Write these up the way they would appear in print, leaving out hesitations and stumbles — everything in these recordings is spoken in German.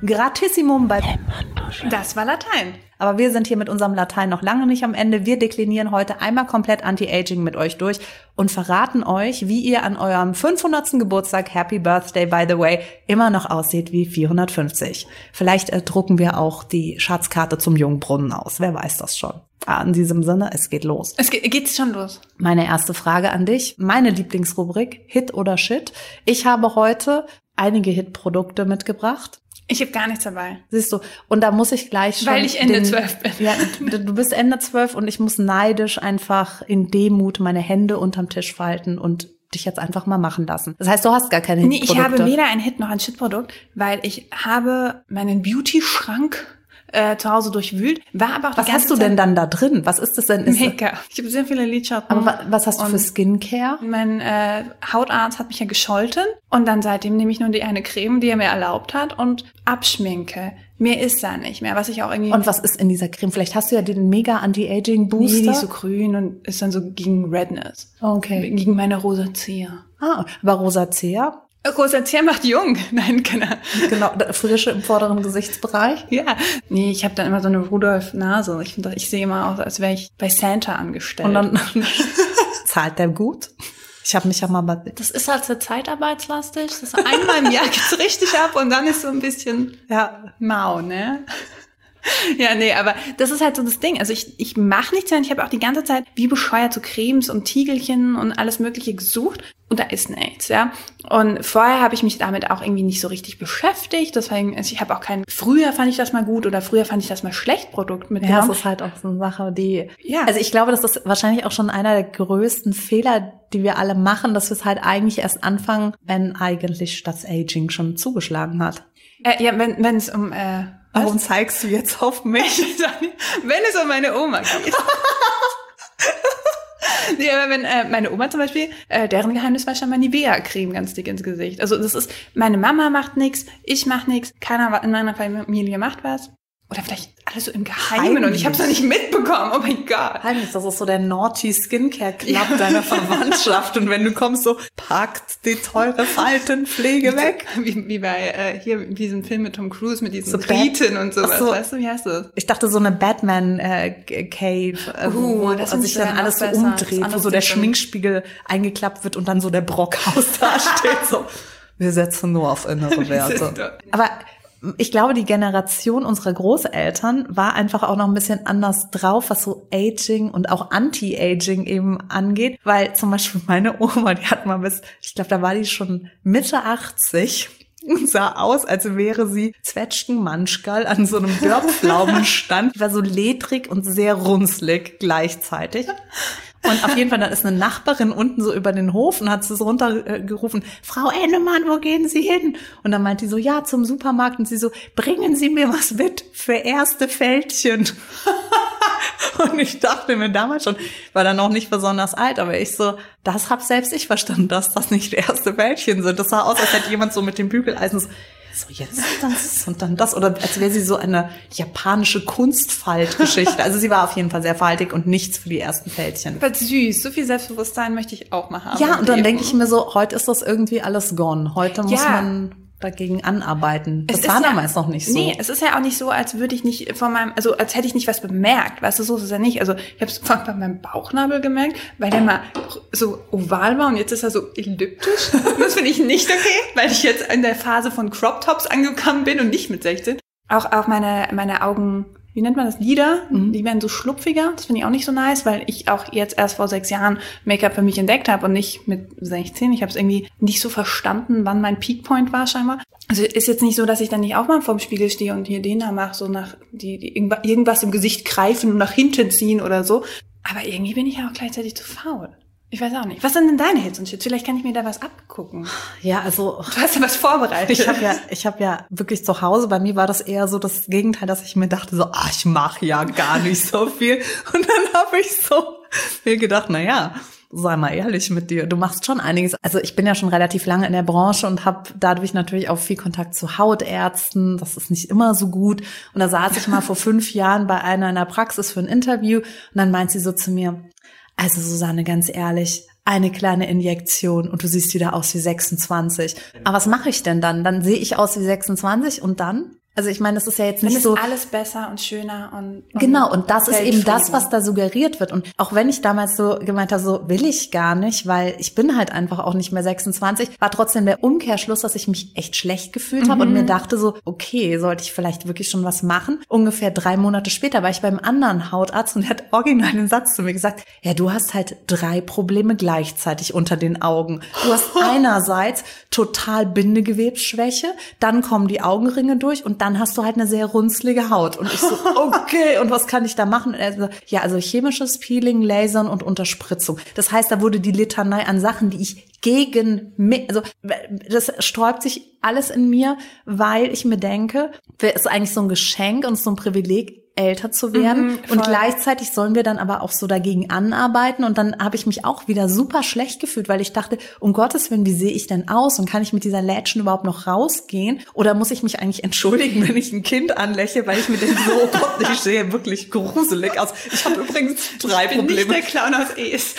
Gratissimum bei Das war Latein. Aber wir sind hier mit unserem Latein noch lange nicht am Ende. Wir deklinieren heute einmal komplett Anti-Aging mit euch durch und verraten euch, wie ihr an eurem 500. Geburtstag, Happy Birthday by the way, immer noch aussieht wie 450. Vielleicht drucken wir auch die Schatzkarte zum Jungbrunnen aus. Wer weiß das schon. In diesem Sinne, es geht los. Geht's schon los? Meine erste Frage an dich. Meine Lieblingsrubrik, Hit oder Shit. Ich habe heute einige Hit-Produkte mitgebracht. Ich habe gar nichts dabei. Siehst du, und da muss ich gleich schon... Weil ich Ende 12 bin. Ja, du bist Ende 12 und ich muss neidisch einfach in Demut meine Hände unterm Tisch falten und dich jetzt einfach mal machen lassen. Das heißt, du hast gar keine Hit-Produkte. Nee, ich habe weder ein Hit noch ein Shit-Produkt, weil ich habe meinen Beauty-Schrank zu Hause durchwühlt, war aber auch Was hast du denn dann da drin? Was ist das denn? Make-up. Ich habe sehr viele Lidschatten. Aber was hast du für Skincare? Mein Hautarzt hat mich ja gescholten und dann seitdem nehme ich nur die eine Creme, die er mir erlaubt hat und abschminke. Mehr ist da nicht mehr, was ich auch irgendwie... Und was ist in dieser Creme? Vielleicht hast du ja den mega Anti-Aging-Booster. Nee, die ist so grün und ist dann so gegen Redness. Okay. Gegen meine Rosacea. Aber Rosacea? Rosacea macht jung. Nein, keine. Genau, Frische im vorderen Gesichtsbereich. Ja. Nee, ich habe dann immer so eine Rudolf-Nase. Ich sehe immer aus, als wäre ich bei Santa angestellt. Und dann zahlt der gut? Ich habe mich ja mal... Das ist halt so zeitarbeitslastig. Das ist einmal im Jahr geht's richtig ab und dann ist so ein bisschen mau, ne? Ja, nee, aber das ist halt so das Ding. Also ich mache nichts mehr. Ich habe auch die ganze Zeit wie bescheuert so Cremes und Tiegelchen und alles Mögliche gesucht und da ist nichts, ja. Und vorher habe ich mich damit auch irgendwie nicht so richtig beschäftigt. Deswegen, also ich habe auch früher fand ich das mal gut oder früher fand ich das mal schlecht Produkt mitgenommen. Ja, das ist halt auch so eine Sache, die... Ja. Also ich glaube, das ist wahrscheinlich auch schon einer der größten Fehler, die wir alle machen, dass wir es halt eigentlich erst anfangen, wenn eigentlich das Aging schon zugeschlagen hat. Ja, wenn es um... Warum zeigst du jetzt auf mich? Wenn es um meine Oma geht. Nee, aber wenn meine Oma zum Beispiel, deren Geheimnis war schon mal Nivea-Creme ganz dick ins Gesicht. Also das ist, meine Mama macht nichts, ich mach nichts, keiner in meiner Familie macht was. Oder vielleicht alles so im Geheimen und ich habe es noch nicht mitbekommen. Oh mein Gott. Heimlich, das ist so der Naughty Skincare Club deiner Verwandtschaft. Und wenn du kommst, so packt die teure Faltenpflege weg. Wie bei hier diesem Film mit Tom Cruise mit diesen Briten und sowas. So. Weißt du, wie heißt das? Ich dachte so eine Batman Cave, wo sich dann alles so umdreht, wo so der Schminkspiegel eingeklappt wird und dann so der Brockhaus da steht. So, wir setzen nur auf innere Werte. Aber ich glaube, die Generation unserer Großeltern war einfach auch noch ein bisschen anders drauf, was so Aging und auch Anti-Aging eben angeht. Weil zum Beispiel meine Oma, die hat mal ich glaube, da war die schon Mitte 80 und sah aus, als wäre sie Zwetschgen-Manschgal an so einem Dörrpflaumenstand. Die war so ledrig und sehr runzlig gleichzeitig. Und auf jeden Fall, dann ist eine Nachbarin unten so über den Hof und hat sie so runtergerufen, Frau Ennemann, wo gehen Sie hin? Und dann meint die so, ja, zum Supermarkt. Und sie so, bringen Sie mir was mit für erste Fältchen. Und ich dachte mir damals schon, war dann noch nicht besonders alt, aber ich so, das hab selbst ich verstanden, dass das nicht erste Fältchen sind. Das sah aus, als hätte jemand so mit dem Bügeleisen so jetzt das und dann das. Oder als wäre sie so eine japanische Kunstfaltgeschichte. Also sie war auf jeden Fall sehr faltig und nichts für die ersten Fältchen. Aber süß, so viel Selbstbewusstsein möchte ich auch mal haben. Ja, und dann denke ich mir so, heute ist das irgendwie alles gone. Heute muss man dagegen anarbeiten. Das war damals noch nicht so. Nee, es ist ja auch nicht so, als würde ich nicht als hätte ich nicht was bemerkt. Weißt du, so ist es ja nicht. Also ich habe es bei meinem Bauchnabel gemerkt, weil der mal so oval war und jetzt ist er so elliptisch. Das finde ich nicht okay, weil ich jetzt in der Phase von Crop Tops angekommen bin und nicht mit 16. Auch meine Augen, wie nennt man das, Lider, die werden so schlupfiger. Das finde ich auch nicht so nice, weil ich auch jetzt erst vor 6 Jahren Make-up für mich entdeckt habe und nicht mit 16. Ich habe es irgendwie nicht so verstanden, wann mein Peakpoint war scheinbar. Also ist jetzt nicht so, dass ich dann nicht auch mal vorm Spiegel stehe und hier den da mache, so nach die irgendwas im Gesicht greifen und nach hinten ziehen oder so. Aber irgendwie bin ich ja auch gleichzeitig zu faul. Ich weiß auch nicht. Was sind denn deine Hits und Shit? Vielleicht kann ich mir da was abgucken. Ja, also... Du hast ja was vorbereitet. Ich hab ja wirklich zu Hause, bei mir war das eher so das Gegenteil, dass ich mir dachte so, ich mache ja gar nicht so viel. Und dann habe ich so mir gedacht, naja, sei mal ehrlich mit dir, du machst schon einiges. Also ich bin ja schon relativ lange in der Branche und habe dadurch natürlich auch viel Kontakt zu Hautärzten. Das ist nicht immer so gut. Und da saß ich mal vor 5 Jahren bei einer in der Praxis für ein Interview und dann meint sie so zu mir, also Susanne, ganz ehrlich, eine kleine Injektion und du siehst wieder aus wie 26. Aber was mache ich denn dann? Dann sehe ich aus wie 26 und dann? Also ich meine, das ist ja jetzt nicht so... Dann ist alles besser und schöner und genau, und das ist eben das, was da suggeriert wird. Und auch wenn ich damals so gemeint habe, so will ich gar nicht, weil ich bin halt einfach auch nicht mehr 26, war trotzdem der Umkehrschluss, dass ich mich echt schlecht gefühlt habe und mir dachte so, okay, sollte ich vielleicht wirklich schon was machen? Ungefähr 3 Monate später war ich beim anderen Hautarzt und der hat original einen Satz zu mir gesagt, ja, du hast halt 3 Probleme gleichzeitig unter den Augen. Du hast einerseits total Bindegewebsschwäche, dann kommen die Augenringe durch und dann hast du halt eine sehr runzlige Haut. Und ich so, okay, und was kann ich da machen? Und er so, ja, also chemisches Peeling, Lasern und Unterspritzung. Das heißt, da wurde die Litanei an Sachen, die ich also das sträubt sich alles in mir, weil ich mir denke, es ist eigentlich so ein Geschenk und so ein Privileg, älter zu werden. Und gleichzeitig sollen wir dann aber auch so dagegen anarbeiten. Und dann habe ich mich auch wieder super schlecht gefühlt, weil ich dachte, um Gottes Willen, wie sehe ich denn aus? Und kann ich mit dieser Lätschen überhaupt noch rausgehen? Oder muss ich mich eigentlich entschuldigen, wenn ich ein Kind anlächle, weil ich mir denke, so, oh Gott, ich sehe wirklich gruselig aus. Ich habe übrigens 3 Probleme. Ich bin nicht der Clown aus Es.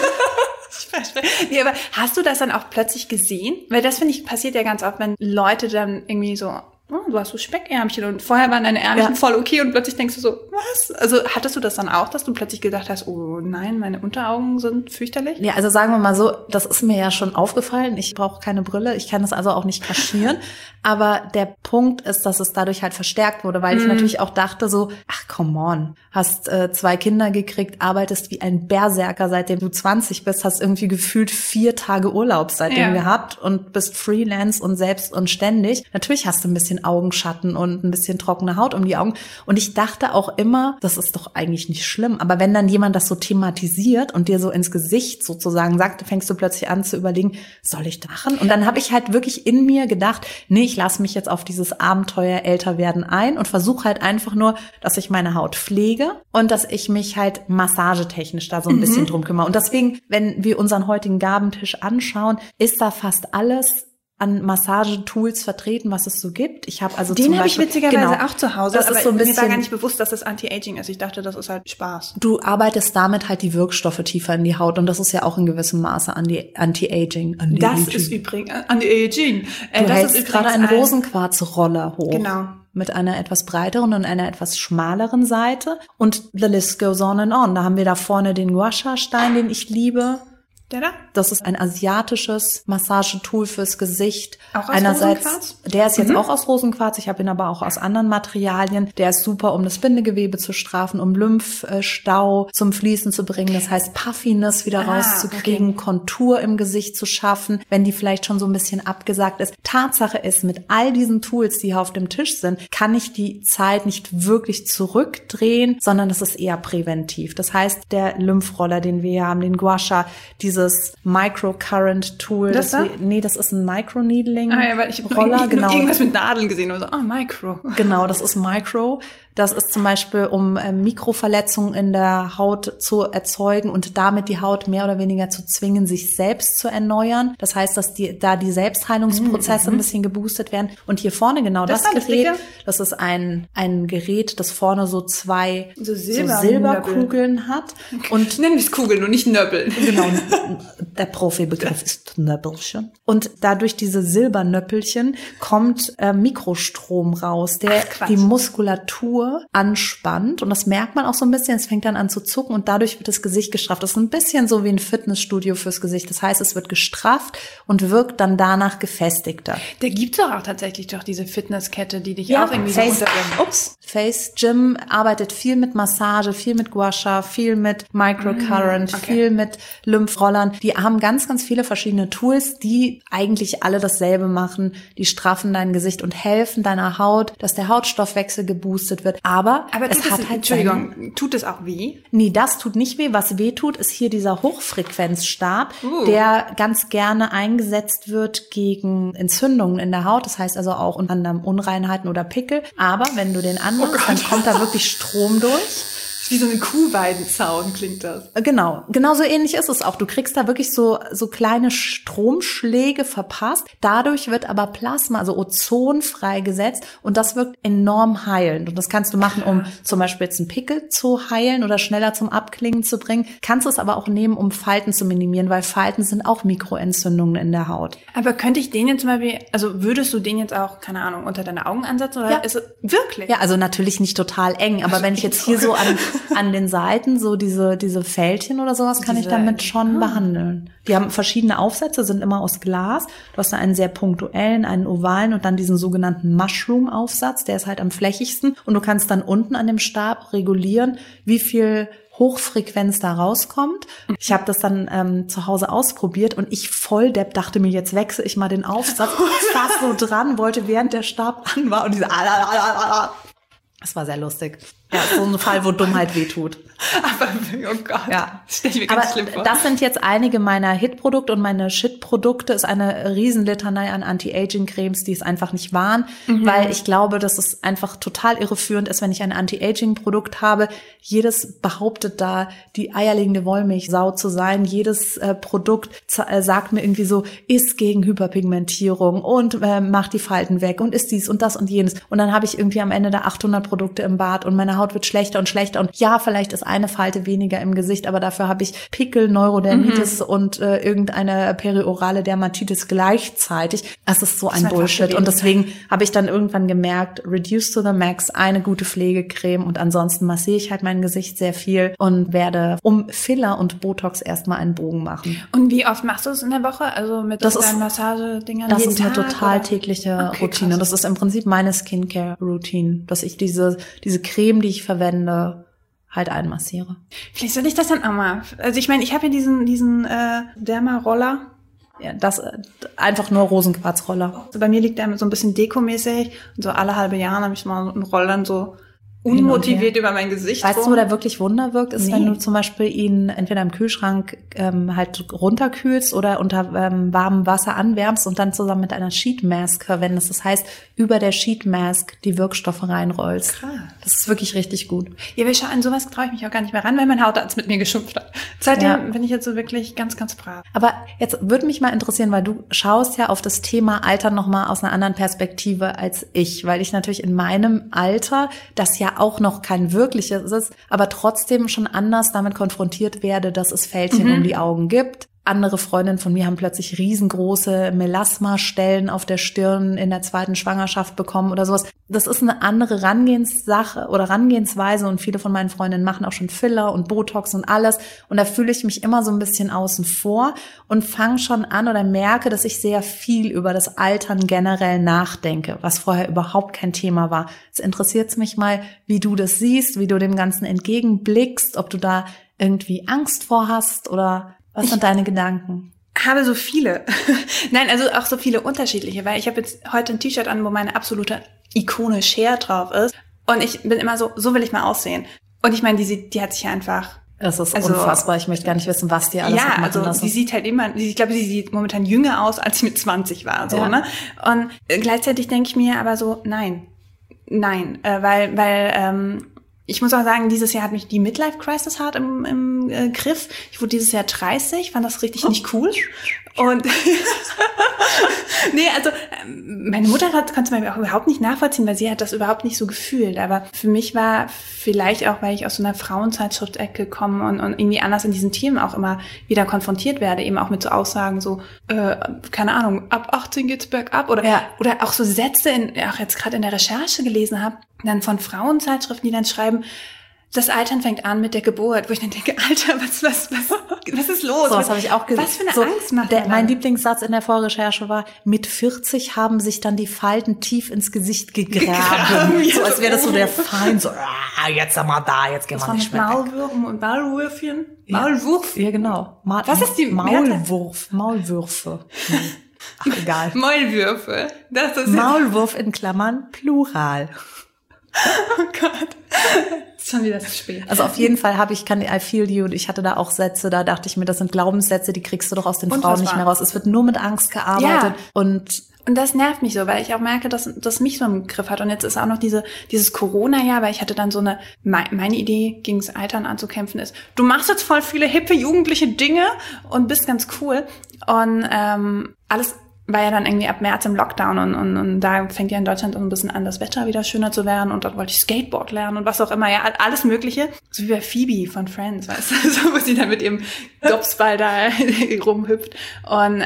Nee, aber hast du das dann auch plötzlich gesehen? Weil das, finde ich, passiert ja ganz oft, wenn Leute dann irgendwie so, oh, du hast so Speckärmchen und vorher waren deine Ärmchen voll okay und plötzlich denkst du so, was? Also hattest du das dann auch, dass du plötzlich gedacht hast, oh nein, meine Unteraugen sind fürchterlich? Ja, also sagen wir mal so, das ist mir ja schon aufgefallen. Ich brauche keine Brille, ich kann das also auch nicht kaschieren. Aber der Punkt ist, dass es dadurch halt verstärkt wurde, weil ich natürlich auch dachte so, ach come on, hast 2 Kinder gekriegt, arbeitest wie ein Berserker, seitdem du 20 bist, hast irgendwie gefühlt 4 Tage Urlaub seitdem gehabt und bist Freelance und selbst und ständig. Natürlich hast du ein bisschen Augenschatten und ein bisschen trockene Haut um die Augen. Und ich dachte auch immer, das ist doch eigentlich nicht schlimm. Aber wenn dann jemand das so thematisiert und dir so ins Gesicht sozusagen sagt, fängst du plötzlich an zu überlegen, soll ich das machen? Und dann habe ich halt wirklich in mir gedacht, nee, ich lasse mich jetzt auf dieses Abenteuer älter werden ein und versuche halt einfach nur, dass ich meine Haut pflege und dass ich mich halt massagetechnisch da so ein bisschen drum kümmere. Und deswegen, wenn wir unseren heutigen Gabentisch anschauen, ist da fast alles an Massagetools vertreten, was es so gibt. Ich habe also den habe ich witzigerweise auch zu Hause, das aber ist so ein bisschen, mir war gar nicht bewusst, dass das Anti-Aging ist. Ich dachte, das ist halt Spaß. Du arbeitest damit halt die Wirkstoffe tiefer in die Haut und das ist ja auch in gewissem Maße Anti-Aging. Das ist übrigens Anti-Aging. Du hältst gerade einen Rosenquarzroller hoch. Genau. Mit einer etwas breiteren und einer etwas schmaleren Seite. Und the list goes on and on. Da haben wir da vorne den Gua Sha Stein, den ich liebe. Der da? Das ist ein asiatisches Massagetool fürs Gesicht. Auch aus Rosenquarz? Der ist jetzt auch aus Rosenquarz. Ich habe ihn aber auch aus anderen Materialien. Der ist super, um das Bindegewebe zu straffen, um Lymphstau zum Fließen zu bringen. Das heißt, Puffiness wieder rauszukriegen, Kontur im Gesicht zu schaffen, wenn die vielleicht schon so ein bisschen abgesagt ist. Tatsache ist, mit all diesen Tools, die hier auf dem Tisch sind, kann ich die Zeit nicht wirklich zurückdrehen, sondern das ist eher präventiv. Das heißt, der Lymphroller, den wir hier haben, den Gua Sha, dieses Microcurrent-Tool. Das ist ein Microneedling. Aber ich habe irgendwas mit Nadeln gesehen und so, Micro. Genau, das ist Micro. Das ist zum Beispiel, um Mikroverletzungen in der Haut zu erzeugen und damit die Haut mehr oder weniger zu zwingen, sich selbst zu erneuern. Das heißt, dass die Selbstheilungsprozesse ein bisschen geboostet werden. Und hier vorne genau das Gerät, das ist ein Gerät, das vorne so 2 Silberkugeln hat. Okay. Und nennen wir es Kugeln und nicht Nöppel. Genau, der Profibegriff ist Nöppelchen. Und dadurch diese Silbernöppelchen kommt Mikrostrom raus, der die Muskulatur anspannt und das merkt man auch so ein bisschen, es fängt dann an zu zucken und dadurch wird das Gesicht gestrafft. Das ist ein bisschen so wie ein Fitnessstudio fürs Gesicht. Das heißt, es wird gestrafft und wirkt dann danach gefestigter. Da gibt's doch auch tatsächlich diese Fitnesskette, die dich auch irgendwie Face Gym arbeitet viel mit Massage, viel mit Gua Sha, viel mit Microcurrent, viel mit Lymphrollern. Die haben ganz, ganz viele verschiedene Tools, die eigentlich alle dasselbe machen. Die straffen dein Gesicht und helfen deiner Haut, dass der Hautstoffwechsel geboostet wird. Aber es hat halt Entschuldigung, tut es auch weh? Nee, das tut nicht weh. Was weh tut, ist hier dieser Hochfrequenzstab, der ganz gerne eingesetzt wird gegen Entzündungen in der Haut. Das heißt also auch unter anderem Unreinheiten oder Pickel. Aber wenn du den anmachst, dann kommt da wirklich Strom durch. Wie so ein Kuhweidenzaun klingt das. Genau. Genauso ähnlich ist es auch. Du kriegst da wirklich so kleine Stromschläge verpasst. Dadurch wird aber Plasma, also Ozon freigesetzt und das wirkt enorm heilend. Und das kannst du machen, um zum Beispiel jetzt einen Pickel zu heilen oder schneller zum Abklingen zu bringen. Kannst es aber auch nehmen, um Falten zu minimieren, weil Falten sind auch Mikroentzündungen in der Haut. Aber könnte ich den jetzt zum Beispiel, also würdest du den jetzt auch, keine Ahnung, unter deine Augen ansetzen? Oder ist es wirklich? Ja, also natürlich nicht total eng, aber wenn ich jetzt hier so an den Seiten so diese Fältchen oder sowas kann ich damit schon behandeln. Die haben verschiedene Aufsätze, sind immer aus Glas. Du hast da einen sehr punktuellen, einen ovalen und dann diesen sogenannten Mushroom-Aufsatz, der ist halt am flächigsten. Und du kannst dann unten an dem Stab regulieren, wie viel Hochfrequenz da rauskommt. Ich habe das dann zu Hause ausprobiert und ich Volldepp dachte mir, jetzt wechsle ich mal den Aufsatz, saß so dran, wollte während der Stab an war und diese das war sehr lustig. Ja, so ein Fall, wo Dummheit wehtut. Aber, oh Gott, ja. Das stell ich mir ganz schlimm vor. Das sind jetzt einige meiner Hit-Produkte und meine Shit-Produkte ist eine Riesenlitanei an Anti-Aging-Cremes, die es einfach nicht waren, weil ich glaube, dass es einfach total irreführend ist, wenn ich ein Anti-Aging-Produkt habe. Jedes behauptet da, die eierlegende Wollmilchsau zu sein. Jedes Produkt sagt mir irgendwie so, ist gegen Hyperpigmentierung und macht die Falten weg und ist dies und das und jenes. Und dann habe ich irgendwie am Ende da 800 Produkte im Bad und meine Haut wird schlechter und schlechter und ja, vielleicht ist eine Falte weniger im Gesicht, aber dafür habe ich Pickel, Neurodermitis und irgendeine periorale Dermatitis gleichzeitig. Das ist so ein Bullshit und deswegen habe ich dann irgendwann gemerkt, reduce to the max, eine gute Pflegecreme und ansonsten massiere ich halt mein Gesicht sehr viel und werde um Filler und Botox erstmal einen Bogen machen. Und wie oft machst du es in der Woche? Also mit deinen Massagedingern? Das ist eine total tägliche Routine. Krass. Das ist im Prinzip meine Skincare-Routine, dass ich diese Creme, die ich verwende, halt einmassiere. Vielleicht soll ich das dann auch mal. Also ich meine, ich habe ja diesen Derma-Roller. Ja, das einfach nur Rosenquarzroller. Also bei mir liegt der so ein bisschen dekomäßig und so alle halbe Jahre habe ich mal einen Roller so unmotiviert über mein Gesicht. Weißt du, wo der wirklich Wunder wirkt, ist, wenn du zum Beispiel ihn entweder im Kühlschrank halt runterkühlst oder unter warmem Wasser anwärmst und dann zusammen mit einer Sheet Mask verwendest. Das heißt, über der Sheet Mask die Wirkstoffe reinrollst. Krass. Das ist wirklich richtig gut. Ja, wir an sowas traue ich mich auch gar nicht mehr ran, weil mein Hautarzt mit mir geschimpft hat. Seitdem bin ich jetzt so wirklich ganz, ganz brav. Aber jetzt würde mich mal interessieren, weil du schaust ja auf das Thema Alter nochmal aus einer anderen Perspektive als ich, weil ich natürlich in meinem Alter das ja auch noch kein wirkliches ist, aber trotzdem schon anders damit konfrontiert werde, dass es Fältchen um die Augen gibt. Andere Freundinnen von mir haben plötzlich riesengroße Melasma-Stellen auf der Stirn in der 2. Schwangerschaft bekommen oder sowas. Das ist eine andere Herangehenssache oder Herangehensweise und viele von meinen Freundinnen machen auch schon Filler und Botox und alles und da fühle ich mich immer so ein bisschen außen vor und fange schon an oder merke, dass ich sehr viel über das Altern generell nachdenke, was vorher überhaupt kein Thema war. Es interessiert mich mal, wie du das siehst, wie du dem Ganzen entgegenblickst, ob du da irgendwie Angst vor hast oder was sind deine Gedanken? Habe so viele. Nein, also auch so viele unterschiedliche, weil ich habe jetzt heute ein T-Shirt an, wo meine absolute Ikone Cher drauf ist. Und ich bin immer so will ich mal aussehen. Und ich meine, die hat sich einfach... Das ist unfassbar. Ich möchte gar nicht wissen, was die alles hat machen lassen. Sie sieht halt immer, ich glaube, sie sieht momentan jünger aus, als sie mit 20 war. So, ne? Und gleichzeitig denke ich mir aber so, nein, weil ich muss auch sagen, dieses Jahr hat mich die Midlife-Crisis hart im Griff. Ich wurde dieses Jahr 30, fand das richtig nicht cool. Und nee, also meine Mutter konnte es mir auch überhaupt nicht nachvollziehen, weil sie hat das überhaupt nicht so gefühlt. Aber für mich war vielleicht auch, weil ich aus so einer Frauenzeitschrift-Ecke komme und irgendwie anders in diesen Themen auch immer wieder konfrontiert werde, eben auch mit so Aussagen so, keine Ahnung, ab 18 geht's bergab oder auch so Sätze, auch jetzt gerade in der Recherche gelesen habe, dann von Frauenzeitschriften, die dann schreiben, das Altern fängt an mit der Geburt, wo ich dann denke, Alter, was ist los? So, das habe ich auch gesehen. Was für eine Angst macht man? Mein Lieblingssatz in der Vorrecherche war, mit 40 haben sich dann die Falten tief ins Gesicht gegraben. So als wäre das so der Feind, so, jetzt sind wir da, jetzt gehen wir nicht mehr Maulwürfen und Maulwürfchen? Maulwurf? Ja, genau. Was ist die Maulwurf? Maulwürfe. Ach, egal. Maulwürfe. Das ist Maulwurf in Klammern, Plural. Oh Gott. Ist schon wieder zu spät. Also auf jeden Fall I feel you und ich hatte da auch Sätze, da dachte ich mir, das sind Glaubenssätze, die kriegst du doch aus den Frauen nicht mehr raus. Es wird nur mit Angst gearbeitet und Und das nervt mich so, weil ich auch merke, dass das mich so im Griff hat. Und jetzt ist auch noch dieses Corona-Jahr, weil ich hatte dann so meine Idee, gegens Altern anzukämpfen ist, du machst jetzt voll viele hippe jugendliche Dinge und bist ganz cool. Und alles war ja dann irgendwie ab März im Lockdown und da fängt ja in Deutschland auch ein bisschen an, das Wetter wieder schöner zu werden und dort wollte ich Skateboard lernen und was auch immer, ja, alles Mögliche. So wie bei Phoebe von Friends, weißt du, so, wo sie dann mit ihrem Dopsball da rumhüpft. Und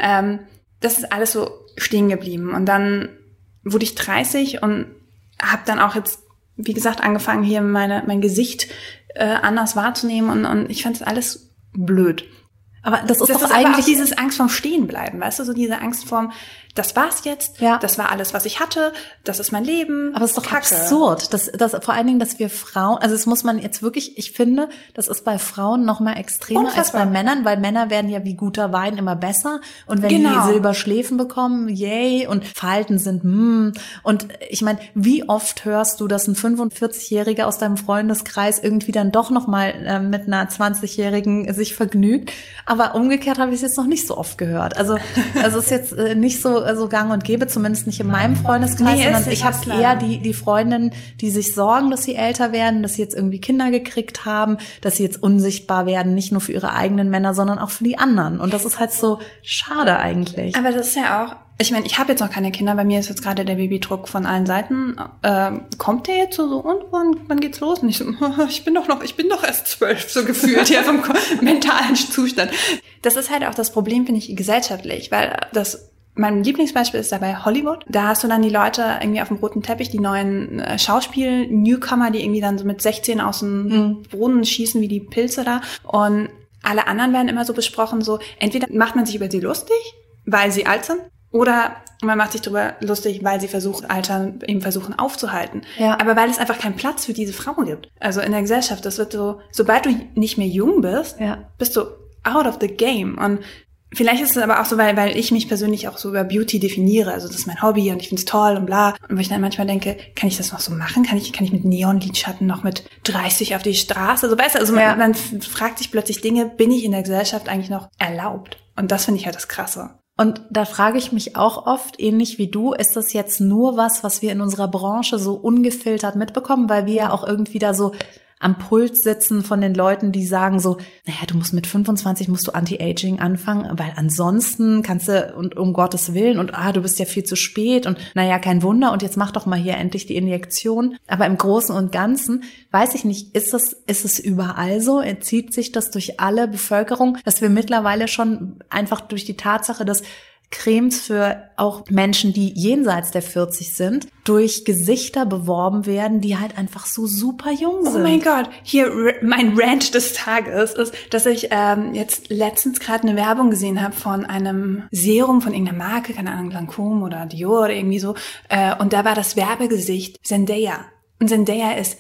das ist alles so stehen geblieben. Und dann wurde ich 30 und habe dann auch jetzt, wie gesagt, angefangen, hier mein Gesicht anders wahrzunehmen und ich fand das alles blöd. Aber das ist doch eigentlich aber auch dieses Angst vorm Stehenbleiben, weißt du, so diese Angst vorm, das war's jetzt, das war alles, was ich hatte, das ist mein Leben. Aber es ist doch absurd, dass vor allen Dingen, dass wir Frauen, also das muss man jetzt wirklich, ich finde, das ist bei Frauen noch mal extremer als bei Männern, weil Männer werden ja wie guter Wein immer besser und wenn die Silberschläfen bekommen, yay, und Falten sind, und ich meine, wie oft hörst du, dass ein 45-Jähriger aus deinem Freundeskreis irgendwie dann doch noch mal mit einer 20-Jährigen sich vergnügt, aber umgekehrt habe ich es jetzt noch nicht so oft gehört. Also es ist jetzt nicht so gang und gäbe, zumindest nicht in meinem Freundeskreis, sondern ich habe eher die Freundinnen, die sich sorgen, dass sie älter werden, dass sie jetzt irgendwie Kinder gekriegt haben, dass sie jetzt unsichtbar werden, nicht nur für ihre eigenen Männer, sondern auch für die anderen. Und das ist halt so schade eigentlich. Aber das ist ja auch, ich meine, ich habe jetzt noch keine Kinder, bei mir ist jetzt gerade der Babydruck von allen Seiten. Kommt der jetzt so und wann geht's los? Und ich so, ich bin doch erst 12, so gefühlt, ja, vom mentalen Zustand. Das ist halt auch das Problem, finde ich, gesellschaftlich, weil mein Lieblingsbeispiel ist dabei Hollywood. Da hast du dann die Leute irgendwie auf dem roten Teppich, die neuen Schauspiel-Newcomer, die irgendwie dann so mit 16 aus dem Brunnen schießen wie die Pilze da. Und alle anderen werden immer so besprochen, so entweder macht man sich über sie lustig, weil sie alt sind, oder man macht sich darüber lustig, weil sie versuchen aufzuhalten. Ja. Aber weil es einfach keinen Platz für diese Frauen gibt. Also in der Gesellschaft, das wird so, sobald du nicht mehr jung bist, bist du out of the game. Und vielleicht ist es aber auch so, weil ich mich persönlich auch so über Beauty definiere. Also das ist mein Hobby und ich finde es toll und bla. Und wo ich dann manchmal denke, kann ich das noch so machen? Kann ich mit Neonlidschatten noch mit 30 auf die Straße? Also weißt du, also man fragt sich plötzlich Dinge, bin ich in der Gesellschaft eigentlich noch erlaubt? Und das finde ich halt das Krasse. Und da frage ich mich auch oft, ähnlich wie du, ist das jetzt nur was wir in unserer Branche so ungefiltert mitbekommen, weil wir ja auch irgendwie da so am Puls sitzen von den Leuten, die sagen so, naja, du musst mit 25 musst du Anti-Aging anfangen, weil ansonsten kannst du, und um Gottes Willen, und du bist ja viel zu spät und naja, kein Wunder, und jetzt mach doch mal hier endlich die Injektion. Aber im Großen und Ganzen, weiß ich nicht, ist es überall so? Zieht sich das durch alle Bevölkerung, dass wir mittlerweile schon einfach durch die Tatsache, dass Cremes für auch Menschen, die jenseits der 40 sind, durch Gesichter beworben werden, die halt einfach so super jung sind. Oh mein Gott, hier mein Rant des Tages ist, dass ich jetzt letztens gerade eine Werbung gesehen habe von einem Serum von irgendeiner Marke, keine Ahnung, Lancôme oder Dior oder irgendwie so, und da war das Werbegesicht Zendaya. Und Zendaya ist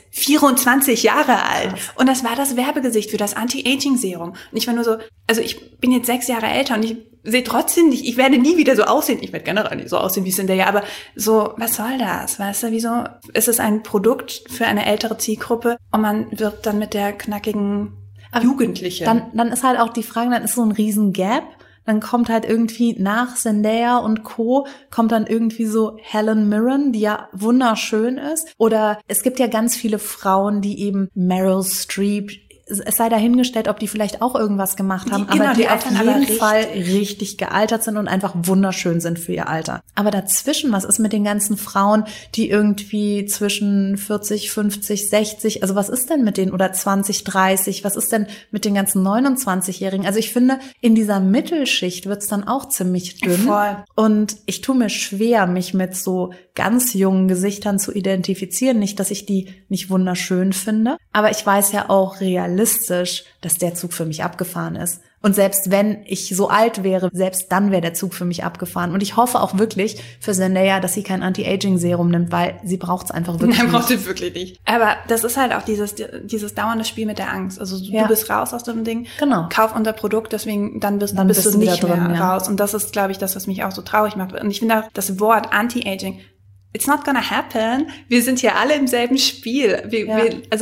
24 Jahre alt. Und das war das Werbegesicht für das Anti-Aging-Serum. Und ich war nur so, also ich bin jetzt 6 Jahre älter und ich sehe trotzdem nicht, ich werde nie wieder so aussehen. Ich werde generell nicht so aussehen wie Zendaya, aber so, was soll das? Weißt du, wieso ist es ein Produkt für eine ältere Zielgruppe und man wird dann mit der knackigen Jugendlichen? Dann ist halt auch die Frage, dann ist so ein riesen Gap. Dann kommt halt irgendwie nach Zendaya und Co. kommt dann irgendwie so Helen Mirren, die ja wunderschön ist. Oder es gibt ja ganz viele Frauen, die eben Meryl Streep, es sei dahingestellt, ob die vielleicht auch irgendwas gemacht haben, aber die auf jeden Fall richtig gealtert sind und einfach wunderschön sind für ihr Alter. Aber dazwischen, was ist mit den ganzen Frauen, die irgendwie zwischen 40, 50, 60, also was ist denn mit denen, oder 20, 30, was ist denn mit den ganzen 29-Jährigen? Also ich finde, in dieser Mittelschicht wird's dann auch ziemlich dünn. Voll. Und ich tue mir schwer, mich mit so ganz jungen Gesichtern zu identifizieren. Nicht, dass ich die nicht wunderschön finde, aber ich weiß ja auch realistisch, dass der Zug für mich abgefahren ist. Und selbst wenn ich so alt wäre, selbst dann wäre der Zug für mich abgefahren. Und ich hoffe auch wirklich für Zendaya, dass sie kein Anti-Aging-Serum nimmt, weil sie braucht es einfach wirklich nicht. Nein, braucht sie wirklich nicht. Aber das ist halt auch dieses dauernde Spiel mit der Angst. Also du bist raus aus dem Ding, kauf unser Produkt, deswegen dann bist du nicht mehr raus. Und das ist, glaube ich, das, was mich auch so traurig macht. Und ich finde auch das Wort Anti-Aging, it's not gonna happen. Wir sind hier alle im selben Spiel. Also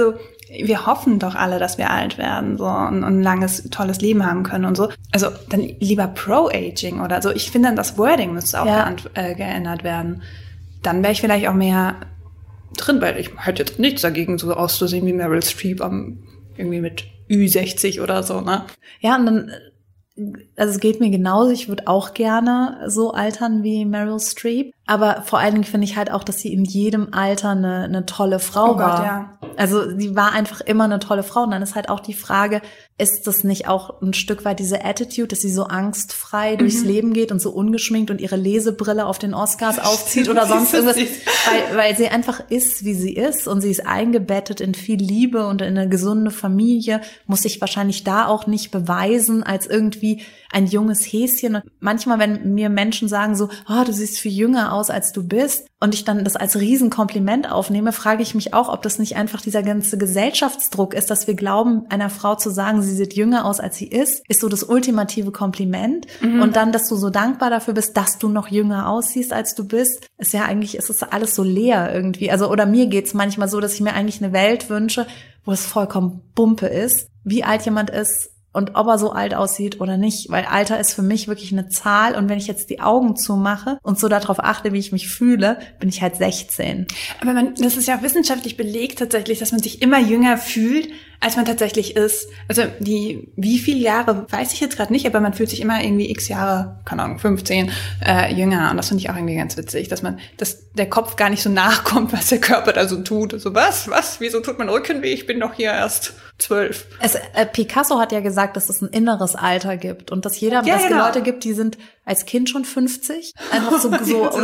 wir hoffen doch alle, dass wir alt werden so und ein langes, tolles Leben haben können und so. Also dann lieber Pro-Aging oder so. Ich finde, das Wording müsste auch geändert werden. Dann wäre ich vielleicht auch mehr drin, weil ich hätte jetzt nichts dagegen, so auszusehen wie Meryl Streep irgendwie mit Ü60 oder so, ne? Ja, und dann, also es geht mir genauso, ich würde auch gerne so altern wie Meryl Streep, aber vor allen Dingen finde ich halt auch, dass sie in jedem Alter eine tolle Frau war. Ja. Also sie war einfach immer eine tolle Frau und dann ist halt auch die Frage, ist das nicht auch ein Stück weit diese Attitude, dass sie so angstfrei durchs Leben geht und so ungeschminkt und ihre Lesebrille auf den Oscars aufzieht oder sonst irgendwas, weil sie einfach ist, wie sie ist und sie ist eingebettet in viel Liebe und in eine gesunde Familie, muss sich wahrscheinlich da auch nicht beweisen als irgendwie ein junges Häschen. Und manchmal, wenn mir Menschen sagen so, du siehst viel jünger aus, als du bist, und ich dann das als Riesenkompliment aufnehme, frage ich mich auch, ob das nicht einfach dieser ganze Gesellschaftsdruck ist, dass wir glauben, einer Frau zu sagen, sie sieht jünger aus, als sie ist so das ultimative Kompliment. Und dann, dass du so dankbar dafür bist, dass du noch jünger aussiehst, als du bist, ist ja eigentlich, ist es alles so leer irgendwie. Also, oder mir geht's manchmal so, dass ich mir eigentlich eine Welt wünsche, wo es vollkommen Bumpe ist, wie alt jemand ist, und ob er so alt aussieht oder nicht, weil Alter ist für mich wirklich eine Zahl und wenn ich jetzt die Augen zumache und so darauf achte, wie ich mich fühle, bin ich halt 16. Aber das ist ja wissenschaftlich belegt tatsächlich, dass man sich immer jünger fühlt, als man tatsächlich ist. Also wie viele Jahre, weiß ich jetzt gerade nicht, aber man fühlt sich immer irgendwie x Jahre, keine Ahnung, 15 jünger und das finde ich auch irgendwie ganz witzig, dass der Kopf gar nicht so nachkommt, was der Körper da so tut. So was, wieso tut mein Rücken weh? Ich bin doch hier erst 12. Picasso hat ja gesagt, dass es ein inneres Alter gibt und dass Leute gibt, die sind als Kind schon 50, einfach so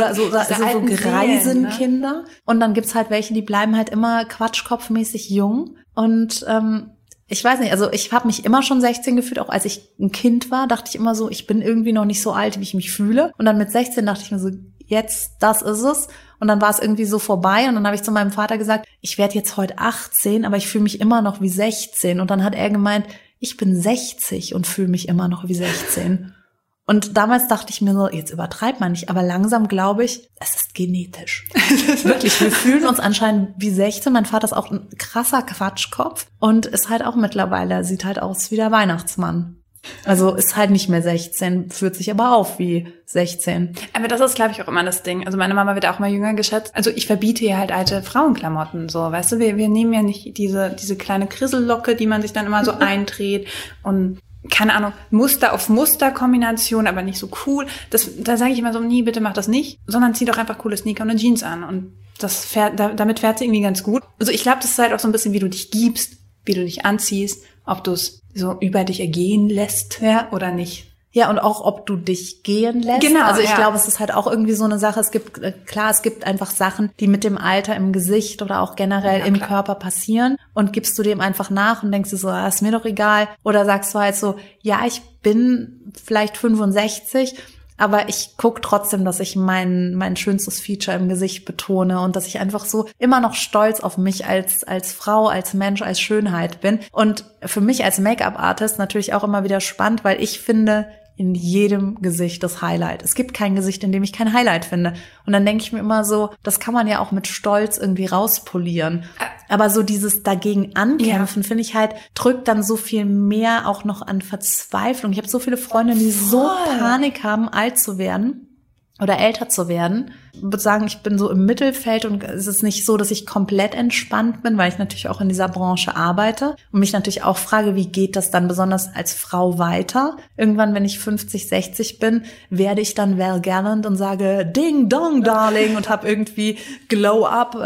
Greisenkinder. Ne? Und dann gibt's halt welche, die bleiben halt immer quatschkopfmäßig jung. Und ich weiß nicht, also ich habe mich immer schon 16 gefühlt, auch als ich ein Kind war, dachte ich immer so, ich bin irgendwie noch nicht so alt, wie ich mich fühle. Und dann mit 16 dachte ich mir so, jetzt, das ist es. Und dann war es irgendwie so vorbei und dann habe ich zu meinem Vater gesagt, ich werde jetzt heute 18, aber ich fühle mich immer noch wie 16. Und dann hat er gemeint, ich bin 60 und fühle mich immer noch wie 16. Und damals dachte ich mir so, jetzt übertreibt man nicht, aber langsam glaube ich, es ist genetisch. Wirklich, wir fühlen uns anscheinend wie 16. Mein Vater ist auch ein krasser Quatschkopf und ist halt auch mittlerweile, sieht halt aus wie der Weihnachtsmann. Also ist halt nicht mehr 16, fühlt sich aber auf wie 16. Aber das ist, glaube ich, auch immer das Ding. Also meine Mama wird auch mal jünger geschätzt. Also ich verbiete ihr halt alte Frauenklamotten, so, weißt du, wir nehmen ja nicht diese kleine Krisellocke, die man sich dann immer so eindreht und keine Ahnung, Muster auf Muster-Kombination, aber nicht so cool. Da sage ich immer so, nee, bitte mach das nicht, sondern zieh doch einfach coole Sneaker und eine Jeans an. Und damit fährt sie irgendwie ganz gut. Also ich glaube, das ist halt auch so ein bisschen, wie du dich gibst, wie du dich anziehst, ob du es so über dich ergehen lässt oder nicht. Ja, und auch, ob du dich gehen lässt. Genau, also ich glaube, es ist halt auch irgendwie so eine Sache, es gibt einfach Sachen, die mit dem Alter im Gesicht oder auch generell im Körper passieren und gibst du dem einfach nach und denkst du so, ist mir doch egal. Oder sagst du halt so, ja, ich bin vielleicht 65, aber ich gucke trotzdem, dass ich mein schönstes Feature im Gesicht betone und dass ich einfach so immer noch stolz auf mich als Frau, als Mensch, als Schönheit bin. Und für mich als Make-up-Artist natürlich auch immer wieder spannend, weil ich finde, in jedem Gesicht das Highlight. Es gibt kein Gesicht, in dem ich kein Highlight finde. Und dann denke ich mir immer so, das kann man ja auch mit Stolz irgendwie rauspolieren. Aber so dieses dagegen ankämpfen, finde ich halt, drückt dann so viel mehr auch noch an Verzweiflung. Ich habe so viele Freundinnen, die so Panik haben, alt zu werden oder älter zu werden. Ich würde sagen, ich bin so im Mittelfeld und es ist nicht so, dass ich komplett entspannt bin, weil ich natürlich auch in dieser Branche arbeite und mich natürlich auch frage, wie geht das dann besonders als Frau weiter? Irgendwann, wenn ich 50, 60 bin, werde ich dann Val Gallant und sage Ding Dong Darling und habe irgendwie Glow Up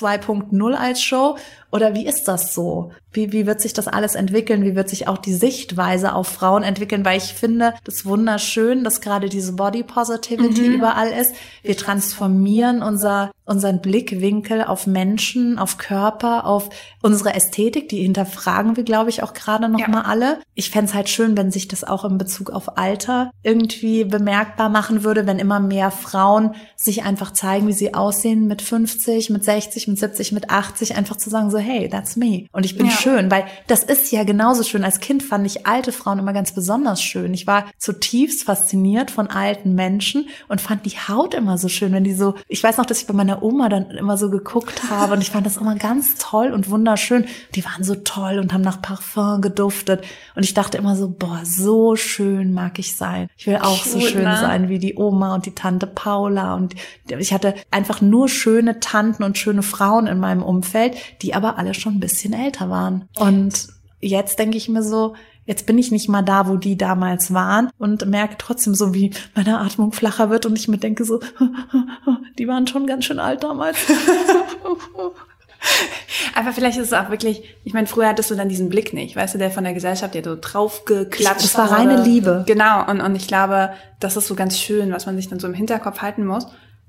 2.0 als Show. Oder wie ist das so? Wie wird sich das alles entwickeln? Wie wird sich auch die Sichtweise auf Frauen entwickeln? Weil ich finde das wunderschön, dass gerade diese Body Positivity überall ist. Wir transformieren unseren Blickwinkel auf Menschen, auf Körper, auf unsere Ästhetik. Die hinterfragen wir, glaube ich, auch gerade noch mal alle. Ich fände es halt schön, wenn sich das auch in Bezug auf Alter irgendwie bemerkbar machen würde, wenn immer mehr Frauen sich einfach zeigen, wie sie aussehen mit 50, mit 60, mit 70, mit 80, einfach zu sagen so, hey, that's me. Und ich bin schön, weil das ist ja genauso schön. Als Kind fand ich alte Frauen immer ganz besonders schön. Ich war zutiefst fasziniert von alten Menschen und fand die Haut immer so schön, wenn die so, ich weiß noch, dass ich bei meiner Oma dann immer so geguckt habe und ich fand das immer ganz toll und wunderschön. Die waren so toll und haben nach Parfum geduftet und ich dachte immer so, boah, so schön mag ich sein. Ich will auch so schön sein wie die Oma und die Tante Paula und ich hatte einfach nur schöne Tanten und schöne Frauen in meinem Umfeld, die aber alle schon ein bisschen älter waren. Und jetzt denke ich mir so, jetzt bin ich nicht mal da, wo die damals waren und merke trotzdem so, wie meine Atmung flacher wird und ich mir denke so, die waren schon ganz schön alt damals. Aber vielleicht ist es auch wirklich, ich meine, früher hattest du dann diesen Blick nicht, weißt du, der von der Gesellschaft, der so draufgeklatscht. Das war reine Liebe. Genau, und ich glaube, das ist so ganz schön, was man sich dann so im Hinterkopf halten muss.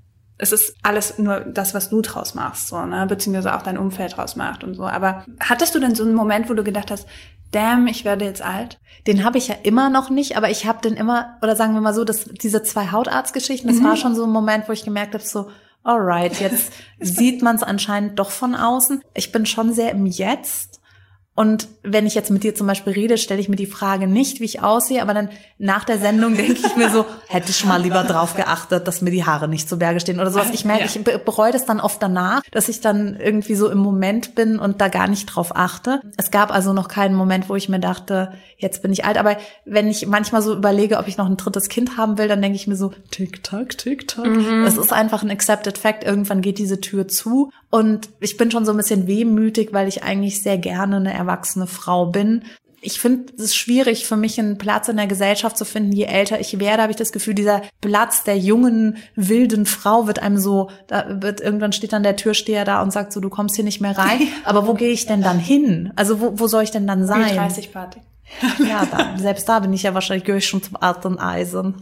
Es ist alles nur das, was du draus machst, so, ne, beziehungsweise auch dein Umfeld draus macht und so. Aber hattest du denn so einen Moment, wo du gedacht hast, damn, ich werde jetzt alt? Den habe ich ja immer noch nicht, aber ich habe den immer, oder sagen wir mal so, diese 2 Hautarztgeschichten, das war schon so ein Moment, wo ich gemerkt habe, so, alright, jetzt sieht man es anscheinend doch von außen. Ich bin schon sehr im Jetzt. Und wenn ich jetzt mit dir zum Beispiel rede, stelle ich mir die Frage nicht, wie ich aussehe, aber dann nach der Sendung denke ich mir so, hätte ich mal lieber drauf geachtet, dass mir die Haare nicht zu Berge stehen oder sowas. Ich merke, ich bereue das dann oft danach, dass ich dann irgendwie so im Moment bin und da gar nicht drauf achte. Es gab also noch keinen Moment, wo ich mir dachte, jetzt bin ich alt. Aber wenn ich manchmal so überlege, ob ich noch ein 3. Kind haben will, dann denke ich mir so, tick-tack, tick-tack. Das ist einfach ein accepted fact. Irgendwann geht diese Tür zu. Und ich bin schon so ein bisschen wehmütig, weil ich eigentlich sehr gerne eine erwachsene Frau bin. Ich finde es schwierig für mich, einen Platz in der Gesellschaft zu finden. Je älter ich werde, habe ich das Gefühl, dieser Platz der jungen, wilden Frau wird einem so, irgendwann steht dann der Türsteher da und sagt so, du kommst hier nicht mehr rein. Aber wo gehe ich denn dann hin? Also wo soll ich denn dann sein? 30-Party. Ja, selbst da bin ich ja wahrscheinlich, gehöre ich schon zum alten Eisen.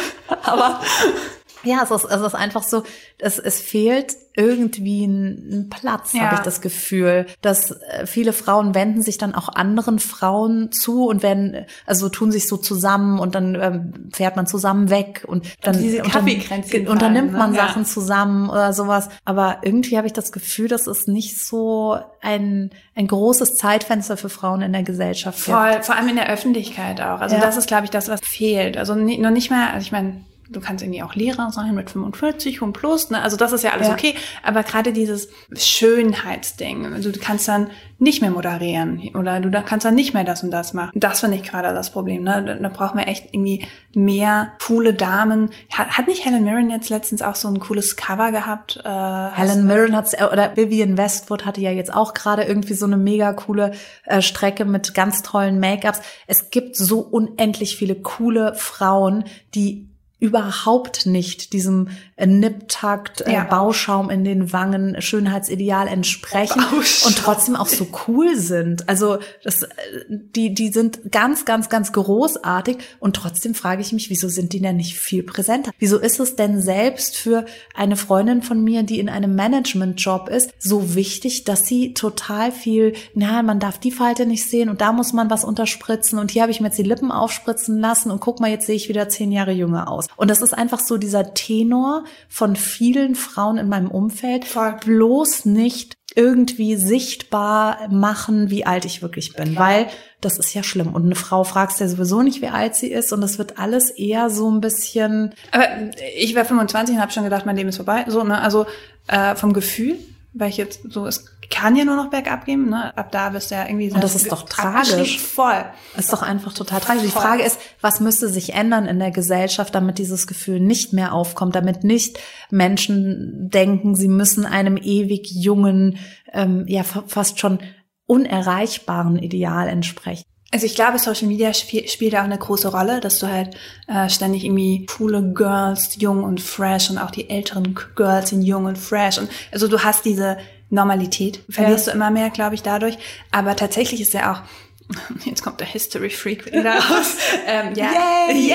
Aber ja, es ist einfach so, es fehlt irgendwie ein Platz, habe ich das Gefühl, dass viele Frauen wenden sich dann auch anderen Frauen zu und tun sich so zusammen und dann fährt man zusammen weg und dann diese Kaffeekränzchen unternimmt man Sachen zusammen oder sowas. Aber irgendwie habe ich das Gefühl, dass es nicht so ein großes Zeitfenster für Frauen in der Gesellschaft gibt. Vor allem in der Öffentlichkeit auch. Also das ist, glaube ich, das, was fehlt. Also noch nicht mehr, also ich meine, du kannst irgendwie auch Lehrer sein mit 45 und plus, ne? Also das ist ja alles okay. Aber gerade dieses Schönheitsding, also du kannst dann nicht mehr moderieren oder du kannst dann nicht mehr das und das machen. Das finde ich gerade das Problem, ne? Da brauchen wir echt irgendwie mehr coole Damen. Hat nicht Helen Mirren jetzt letztens auch so ein cooles Cover gehabt? Helen Mirren oder Vivienne Westwood hatte ja jetzt auch gerade irgendwie so eine mega coole Strecke mit ganz tollen Make-ups. Es gibt so unendlich viele coole Frauen, die überhaupt nicht diesem Nipptakt, Bauschaum in den Wangen, Schönheitsideal entsprechen und trotzdem auch so cool sind. Also die sind ganz, ganz, ganz großartig und trotzdem frage ich mich, wieso sind die denn nicht viel präsenter? Wieso ist es denn selbst für eine Freundin von mir, die in einem Managementjob ist, so wichtig, dass sie total viel, man darf die Falte nicht sehen und da muss man was unterspritzen und hier habe ich mir jetzt die Lippen aufspritzen lassen und guck mal, jetzt sehe ich wieder 10 Jahre jünger aus. Und das ist einfach so dieser Tenor von vielen Frauen in meinem Umfeld. Bloß nicht irgendwie sichtbar machen, wie alt ich wirklich bin, weil das ist ja schlimm. Und eine Frau fragst ja sowieso nicht, wie alt sie ist und das wird alles eher so ein bisschen... Aber ich war 25 und habe schon gedacht, mein Leben ist vorbei. So, ne? Also vom Gefühl, weil ich jetzt so, es kann ja nur noch bergab gehen, ne? Ab da bist du ja irgendwie so. Und das ist doch tragisch. Voll. Das ist doch einfach total tragisch. Die Frage ist, was müsste sich ändern in der Gesellschaft, damit dieses Gefühl nicht mehr aufkommt, damit nicht Menschen denken, sie müssen einem ewig jungen, fast schon unerreichbaren Ideal entsprechen. Also ich glaube, Social Media spielt auch eine große Rolle, dass du halt ständig irgendwie coole Girls, jung und fresh und auch die älteren Girls sind jung und fresh und also du hast diese Normalität, verlierst du immer mehr, glaube ich, dadurch. Aber tatsächlich ist ja auch, jetzt kommt der History Freak wieder raus. Yay!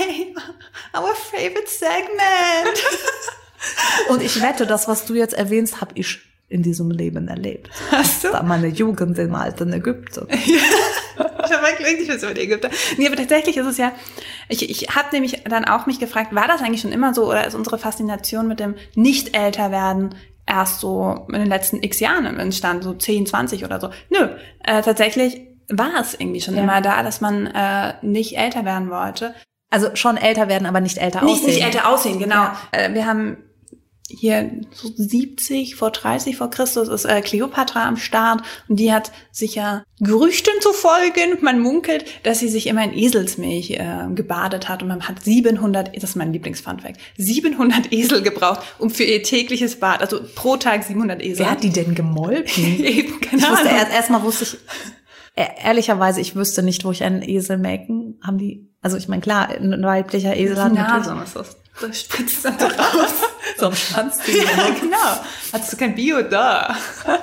Our favorite segment! Und ich wette, das, was du jetzt erwähnst, habe ich in diesem Leben erlebt. Hast du? Da meine Jugend im alten Ägypten. Ich habe wirklich was über die Ägypter. Nee, aber tatsächlich ist es ja, ich habe nämlich dann auch mich gefragt, war das eigentlich schon immer so oder ist unsere Faszination mit dem Nicht-Älter-Werden erst so in den letzten x Jahren entstanden, so 10, 20 oder so? Nö, tatsächlich war es irgendwie schon immer da, dass man nicht älter werden wollte. Also schon älter werden, aber nicht älter aussehen. Nicht älter aussehen, genau. Ja. Wir haben hier so 70 vor 30 vor Christus ist Kleopatra am Start und die hat sich ja Gerüchten zufolge, man munkelt, dass sie sich immer in Eselsmilch gebadet hat und man hat 700, das ist mein Lieblingsfunfact, 700 Esel gebraucht, um für ihr tägliches Bad, also pro Tag 700 Esel. Wer hat die denn gemolken? Eben, keine Ahnung. Erstmal wusste ich, ehrlicherweise, ich wüsste nicht, wo ich einen Esel melken, haben die, also ich meine, klar, ein weiblicher Esel hat Nase, was ist das? Das spritzt dann raus. So am Schwanz. Genau. Hattest du kein Bio da?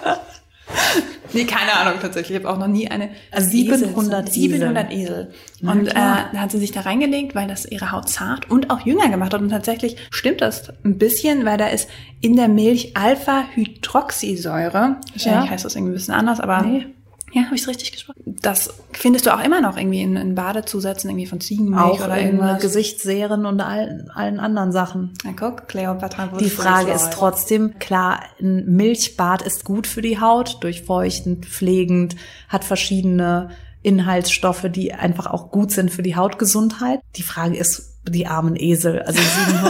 Nee, keine Ahnung tatsächlich. Ich habe auch noch nie eine... Also 700 Esel. Und da hat sie sich da reingelegt, weil das ihre Haut zart und auch jünger gemacht hat. Und tatsächlich stimmt das ein bisschen, weil da ist in der Milch Alpha-Hydroxysäure. Wahrscheinlich heißt das irgendwie ein bisschen anders, aber... Nee. Ja, habe ich es richtig gesprochen? Das findest du auch immer noch irgendwie in Badezusätzen irgendwie von Ziegenmilch auch oder irgendwas. Auch Gesichtsserien und allen anderen Sachen. Na guck, Kleopatra. Die Frage ist trotzdem, klar, ein Milchbad ist gut für die Haut, durchfeuchtend, pflegend, hat verschiedene Inhaltsstoffe, die einfach auch gut sind für die Hautgesundheit. Die Frage ist, die armen Esel, also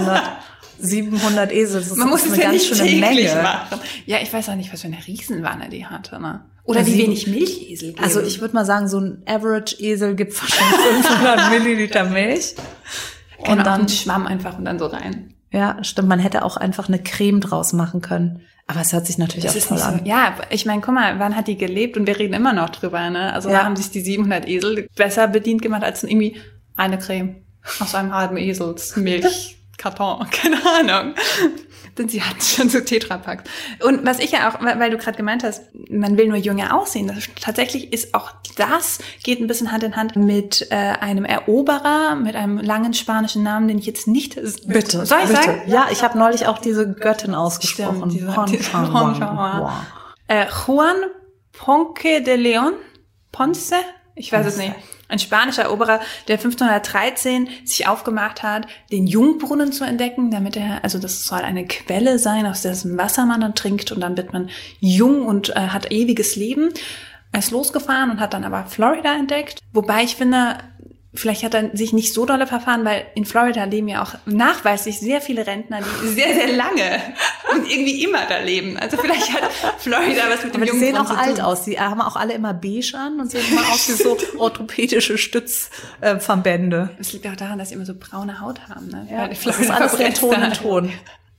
700 Esel, das Man muss ist es eine ja ganz nicht schöne Menge. Machen. Ja, ich weiß auch nicht, was für eine Riesenwanne die hatte, ne? Oder wie wenig Milchesel geben. Also ich würde mal sagen, so ein Average-Esel gibt wahrscheinlich 500 Milliliter Milch. Und dann einen Schwamm einfach und dann so rein. Ja, stimmt. Man hätte auch einfach eine Creme draus machen können. Aber es hört sich natürlich auch toll an. Ja, ich meine, guck mal, wann hat die gelebt? Und wir reden immer noch drüber, ne? Also da haben sich die 700 Esel besser bedient gemacht als irgendwie eine Creme aus einem halben Eselsmilchkarton. Keine Ahnung. Denn sie hatten schon so Tetrapacks. Und was ich ja auch, weil du gerade gemeint hast, man will nur jünger aussehen. Tatsächlich ist auch das, geht ein bisschen Hand in Hand mit einem Eroberer, mit einem langen spanischen Namen, den ich jetzt nicht... Bitte, soll ich sagen? Ja, ich habe neulich auch diese Göttin ausgesprochen. Juan Ponce de Leon? Ponce? Ich weiß es nicht. Ein spanischer Eroberer, der 1513 sich aufgemacht hat, den Jungbrunnen zu entdecken, damit das soll eine Quelle sein, aus dessen Wasser man dann trinkt und dann wird man jung und hat ewiges Leben. Er ist losgefahren und hat dann aber Florida entdeckt, wobei ich finde, vielleicht hat er sich nicht so dolle verfahren, weil in Florida leben ja auch nachweislich sehr viele Rentner, die sehr, sehr lange und irgendwie immer da leben. Also vielleicht hat Florida was mit dem Jungen zu tun. Aber die sehen auch alt aus. Die haben auch alle immer beige an und sehen immer aus wie so orthopädische Stützverbände. Es liegt auch daran, dass sie immer so braune Haut haben. Ne? Ja, das ist alles der Ton in Ton.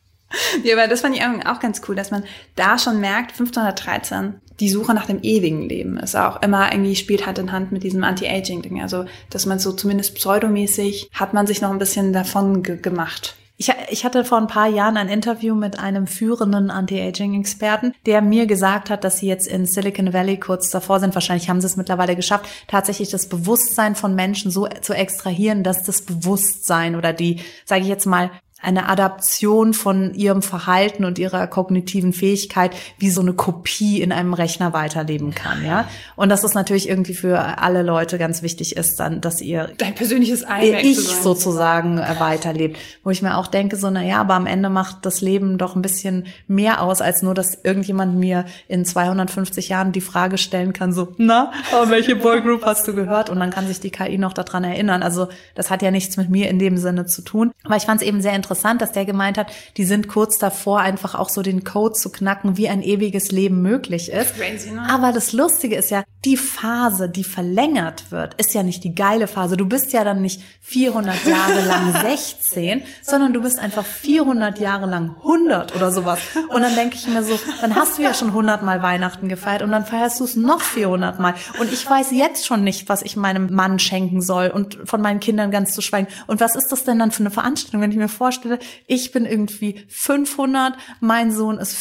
Ja, aber das fand ich auch ganz cool, dass man da schon merkt, 1513, die Suche nach dem ewigen Leben ist auch immer irgendwie, spielt Hand in Hand mit diesem Anti-Aging-Ding. Also, dass man so zumindest pseudomäßig, hat man sich noch ein bisschen davon gemacht. Ich hatte vor ein paar Jahren ein Interview mit einem führenden Anti-Aging-Experten, der mir gesagt hat, dass sie jetzt in Silicon Valley kurz davor sind, wahrscheinlich haben sie es mittlerweile geschafft, tatsächlich das Bewusstsein von Menschen so zu extrahieren, dass das Bewusstsein oder die, sage ich jetzt mal, eine Adaption von ihrem Verhalten und ihrer kognitiven Fähigkeit wie so eine Kopie in einem Rechner weiterleben kann, ja. Und dass das natürlich irgendwie für alle Leute ganz wichtig ist, dann, dass ihr dein persönliches Ich sozusagen weiterlebt. Wo ich mir auch denke, so, na ja, aber am Ende macht das Leben doch ein bisschen mehr aus, als nur, dass irgendjemand mir in 250 Jahren die Frage stellen kann, so, na, welche Boygroup hast du gehört? Und dann kann sich die KI noch daran erinnern. Also, das hat ja nichts mit mir in dem Sinne zu tun. Aber ich fand es eben sehr interessant, dass der gemeint hat, die sind kurz davor, einfach auch so den Code zu knacken, wie ein ewiges Leben möglich ist. Crazy, ne? Aber das Lustige ist ja, die Phase, die verlängert wird, ist ja nicht die geile Phase. Du bist ja dann nicht 400 Jahre lang 16, sondern du bist einfach 400 Jahre lang 100 oder sowas. Und dann denke ich mir so, dann hast du ja schon 100 Mal Weihnachten gefeiert und dann feierst du es noch 400 Mal. Und ich weiß jetzt schon nicht, was ich meinem Mann schenken soll und von meinen Kindern ganz zu schweigen. Und was ist das denn dann für eine Veranstaltung, wenn ich mir vorstelle, ich bin irgendwie 500, mein Sohn ist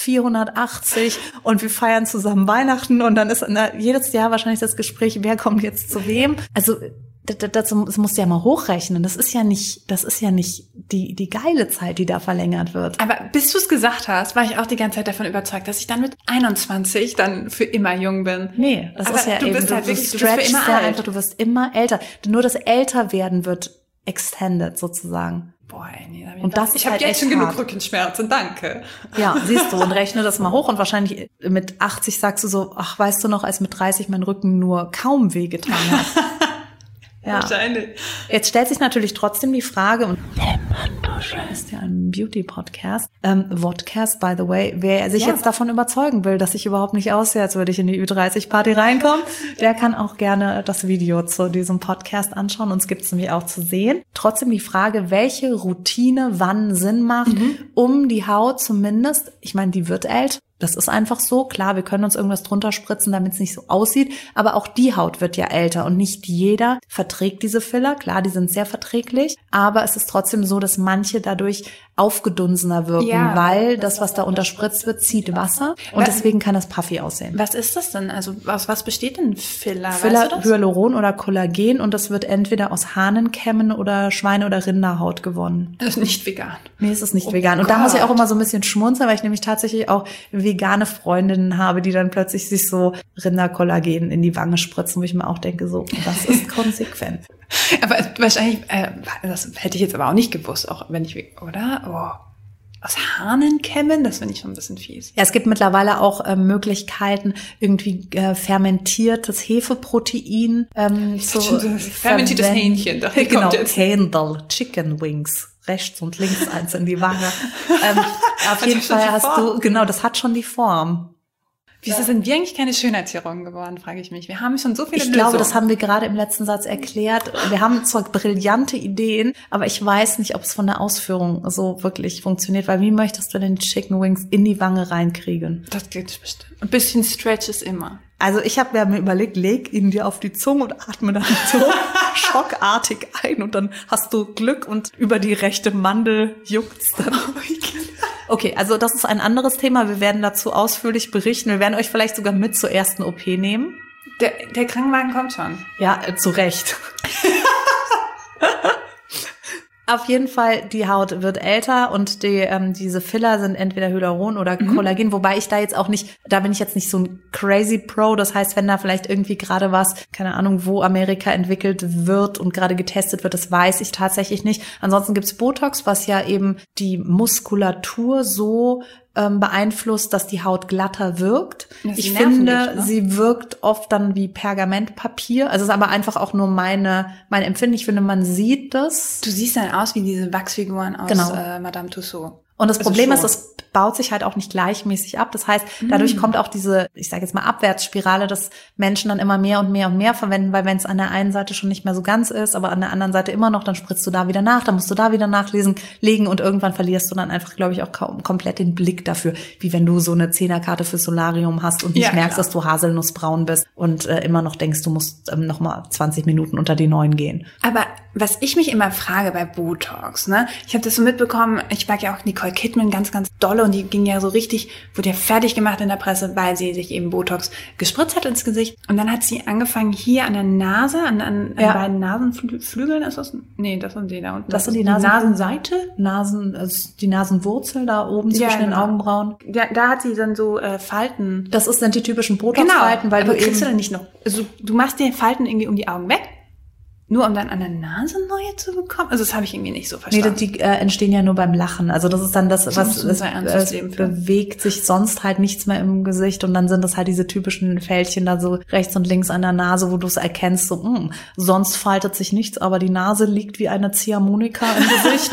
480 und wir feiern zusammen Weihnachten und dann ist jedes Jahr wahrscheinlich das Gespräch, wer kommt jetzt zu wem? Also das musst du ja mal hochrechnen. Das ist ja nicht die geile Zeit, die da verlängert wird. Aber bis du es gesagt hast, war ich auch die ganze Zeit davon überzeugt, dass ich dann mit 21 dann für immer jung bin. Nee, das ist ja du eben, bist halt wirklich, du bist immer alt. Einfach, du wirst immer älter. Nur das Älterwerden wird extended sozusagen. Boah, ey, nee, ich habe jetzt schon genug Rückenschmerzen, danke. Ja, siehst du, und rechne das mal hoch und wahrscheinlich mit 80 sagst du so, ach, weißt du noch, als mit 30 mein Rücken nur kaum wehgetan hat. Ja. Wahrscheinlich. Jetzt stellt sich natürlich trotzdem die Frage, und ist ja ein Beauty-Podcast, Vodcast, by the way, wer sich jetzt davon überzeugen will, dass ich überhaupt nicht aussehe, als würde ich in die Ü30-Party reinkommen, der kann auch gerne das Video zu diesem Podcast anschauen. Uns gibt es nämlich auch zu sehen. Trotzdem die Frage, welche Routine wann Sinn macht, um die Haut zumindest, ich meine, die wird älter. Das ist einfach so. Klar, wir können uns irgendwas drunter spritzen, damit es nicht so aussieht. Aber auch die Haut wird ja älter und nicht jeder verträgt diese Filler. Klar, die sind sehr verträglich. Aber es ist trotzdem so, dass manche dadurch aufgedunsener wirken, weil das, was da unterspritzt wird, zieht Wasser. Und deswegen kann das puffy aussehen. Was ist das denn? Also aus was besteht denn Filler? Filler, weißt du das? Hyaluron oder Kollagen. Und das wird entweder aus Hahnenkämmen oder Schweine- oder Rinderhaut gewonnen. Das ist nicht vegan. Nee, es ist nicht vegan. Und da muss ich auch immer so ein bisschen schmunzeln, weil ich nämlich tatsächlich auch vegane Freundinnen habe, die dann plötzlich sich so Rinderkollagen in die Wange spritzen, wo ich mir auch denke, so, das ist konsequent. Aber wahrscheinlich, das hätte ich jetzt aber auch nicht gewusst, auch wenn ich, oder? Oh. Aus Hahnenkämmen, das finde ich schon ein bisschen fies. Ja, es gibt mittlerweile auch Möglichkeiten, irgendwie fermentiertes Hefeprotein fermentiertes Hähnchen. Genau, Händel, Chicken Wings. Rechts und links eins in die Wange. Auf jeden Fall hast du, genau, das hat schon die Form. Wieso sind wir eigentlich keine Schönheitschirurgen geworden, frage ich mich. Wir haben schon so viele Lösungen. Ich glaube, das haben wir gerade im letzten Satz erklärt. Wir haben zwar brillante Ideen, aber ich weiß nicht, ob es von der Ausführung so wirklich funktioniert, weil wie möchtest du denn Chicken Wings in die Wange reinkriegen? Das geht bestimmt. Ein bisschen Stretch ist immer. Also ich habe mir überlegt, leg ihn dir auf die Zunge und atme dann so schockartig ein und dann hast du Glück und über die rechte Mandel juckt's dann. Okay, also das ist ein anderes Thema. Wir werden dazu ausführlich berichten. Wir werden euch vielleicht sogar mit zur ersten OP nehmen. Der Krankenwagen kommt schon. Ja, zu Recht. Auf jeden Fall, die Haut wird älter und diese Filler sind entweder Hyaluron oder Kollagen, wobei ich da bin ich jetzt nicht so ein crazy Pro. Das heißt, wenn da vielleicht irgendwie gerade was, keine Ahnung, wo Amerika entwickelt wird und gerade getestet wird, das weiß ich tatsächlich nicht. Ansonsten gibt's Botox, was ja eben die Muskulatur so beeinflusst, dass die Haut glatter wirkt. Ich finde, sie wirkt oft dann wie Pergamentpapier. Also es ist aber einfach auch nur mein Empfinden. Ich finde, man sieht das. Du siehst dann aus wie diese Wachsfiguren aus Madame Tussauds. Und das Problem ist, es baut sich halt auch nicht gleichmäßig ab. Das heißt, dadurch kommt auch diese, ich sage jetzt mal, Abwärtsspirale, dass Menschen dann immer mehr und mehr und mehr verwenden, weil wenn es an der einen Seite schon nicht mehr so ganz ist, aber an der anderen Seite immer noch, dann spritzt du da wieder nach, dann musst du da wieder legen und irgendwann verlierst du dann einfach, glaube ich, auch komplett den Blick dafür, wie wenn du so eine 10er-Karte für Solarium hast und nicht merkst, dass du haselnussbraun bist und immer noch denkst, du musst noch mal 20 Minuten unter die 9 gehen. Aber was ich mich immer frage bei Botox, ne, ich habe das so mitbekommen, ich mag ja auch Nicole Kidman ganz, ganz dolle und die ging ja so richtig, wurde ja fertig gemacht in der Presse, weil sie sich eben Botox gespritzt hat ins Gesicht. Und dann hat sie angefangen hier an der Nase, an beiden Nasenflügeln ist das? Nee, das sind die da unten. Das sind die Nasenseite? Also die Nasenwurzel da oben zwischen den Augenbrauen. Ja, da hat sie dann so Falten. Das sind die typischen Botox-Falten, weil aber kriegst du dann nicht noch, also du machst dir Falten irgendwie um die Augen weg? Nur um dann an der Nase neue zu bekommen? Also das habe ich irgendwie nicht so verstanden. Nee, die entstehen ja nur beim Lachen. Also das ist dann das, was es bewegt sich sonst halt nichts mehr im Gesicht und dann sind das halt diese typischen Fältchen da so rechts und links an der Nase, wo du es erkennst, so sonst faltet sich nichts, aber die Nase liegt wie eine Ziehharmonika im Gesicht.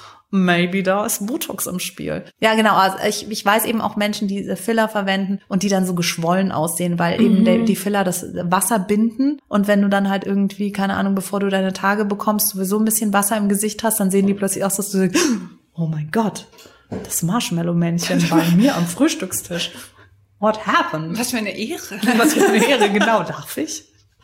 Maybe da ist Botox im Spiel. Ja, genau. Also ich weiß eben auch Menschen, die Filler verwenden und die dann so geschwollen aussehen, weil eben die Filler das Wasser binden. Und wenn du dann halt irgendwie, keine Ahnung, bevor du deine Tage bekommst, sowieso ein bisschen Wasser im Gesicht hast, dann sehen die plötzlich aus, dass du sagst, oh mein Gott, das Marshmallow-Männchen bei mir am Frühstückstisch. What happened? Was für eine Ehre. Was für eine Ehre, genau. Darf ich?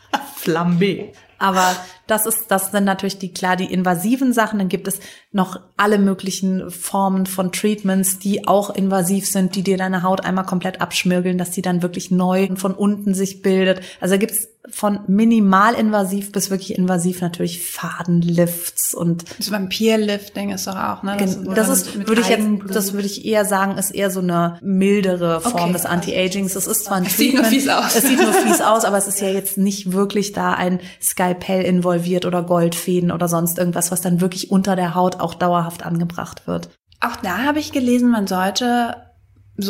Flambé. Aber das sind natürlich die invasiven Sachen. Dann gibt es noch alle möglichen Formen von Treatments, die auch invasiv sind, die dir deine Haut einmal komplett abschmirgeln, dass die dann wirklich neu von unten sich bildet. Also da gibt's von minimalinvasiv bis wirklich invasiv natürlich Fadenlifts und das Vampirlifting ist doch auch, ne? Das würde ich eher sagen, ist eher so eine mildere Form des Anti-Agings. Es ist zwar ein Treatment, es sieht nur fies aus, aber es ist ja jetzt nicht wirklich da ein Skalpell involviert oder Goldfäden oder sonst irgendwas, was dann wirklich unter der Haut auch dauerhaft angebracht wird. Auch da habe ich gelesen, man sollte so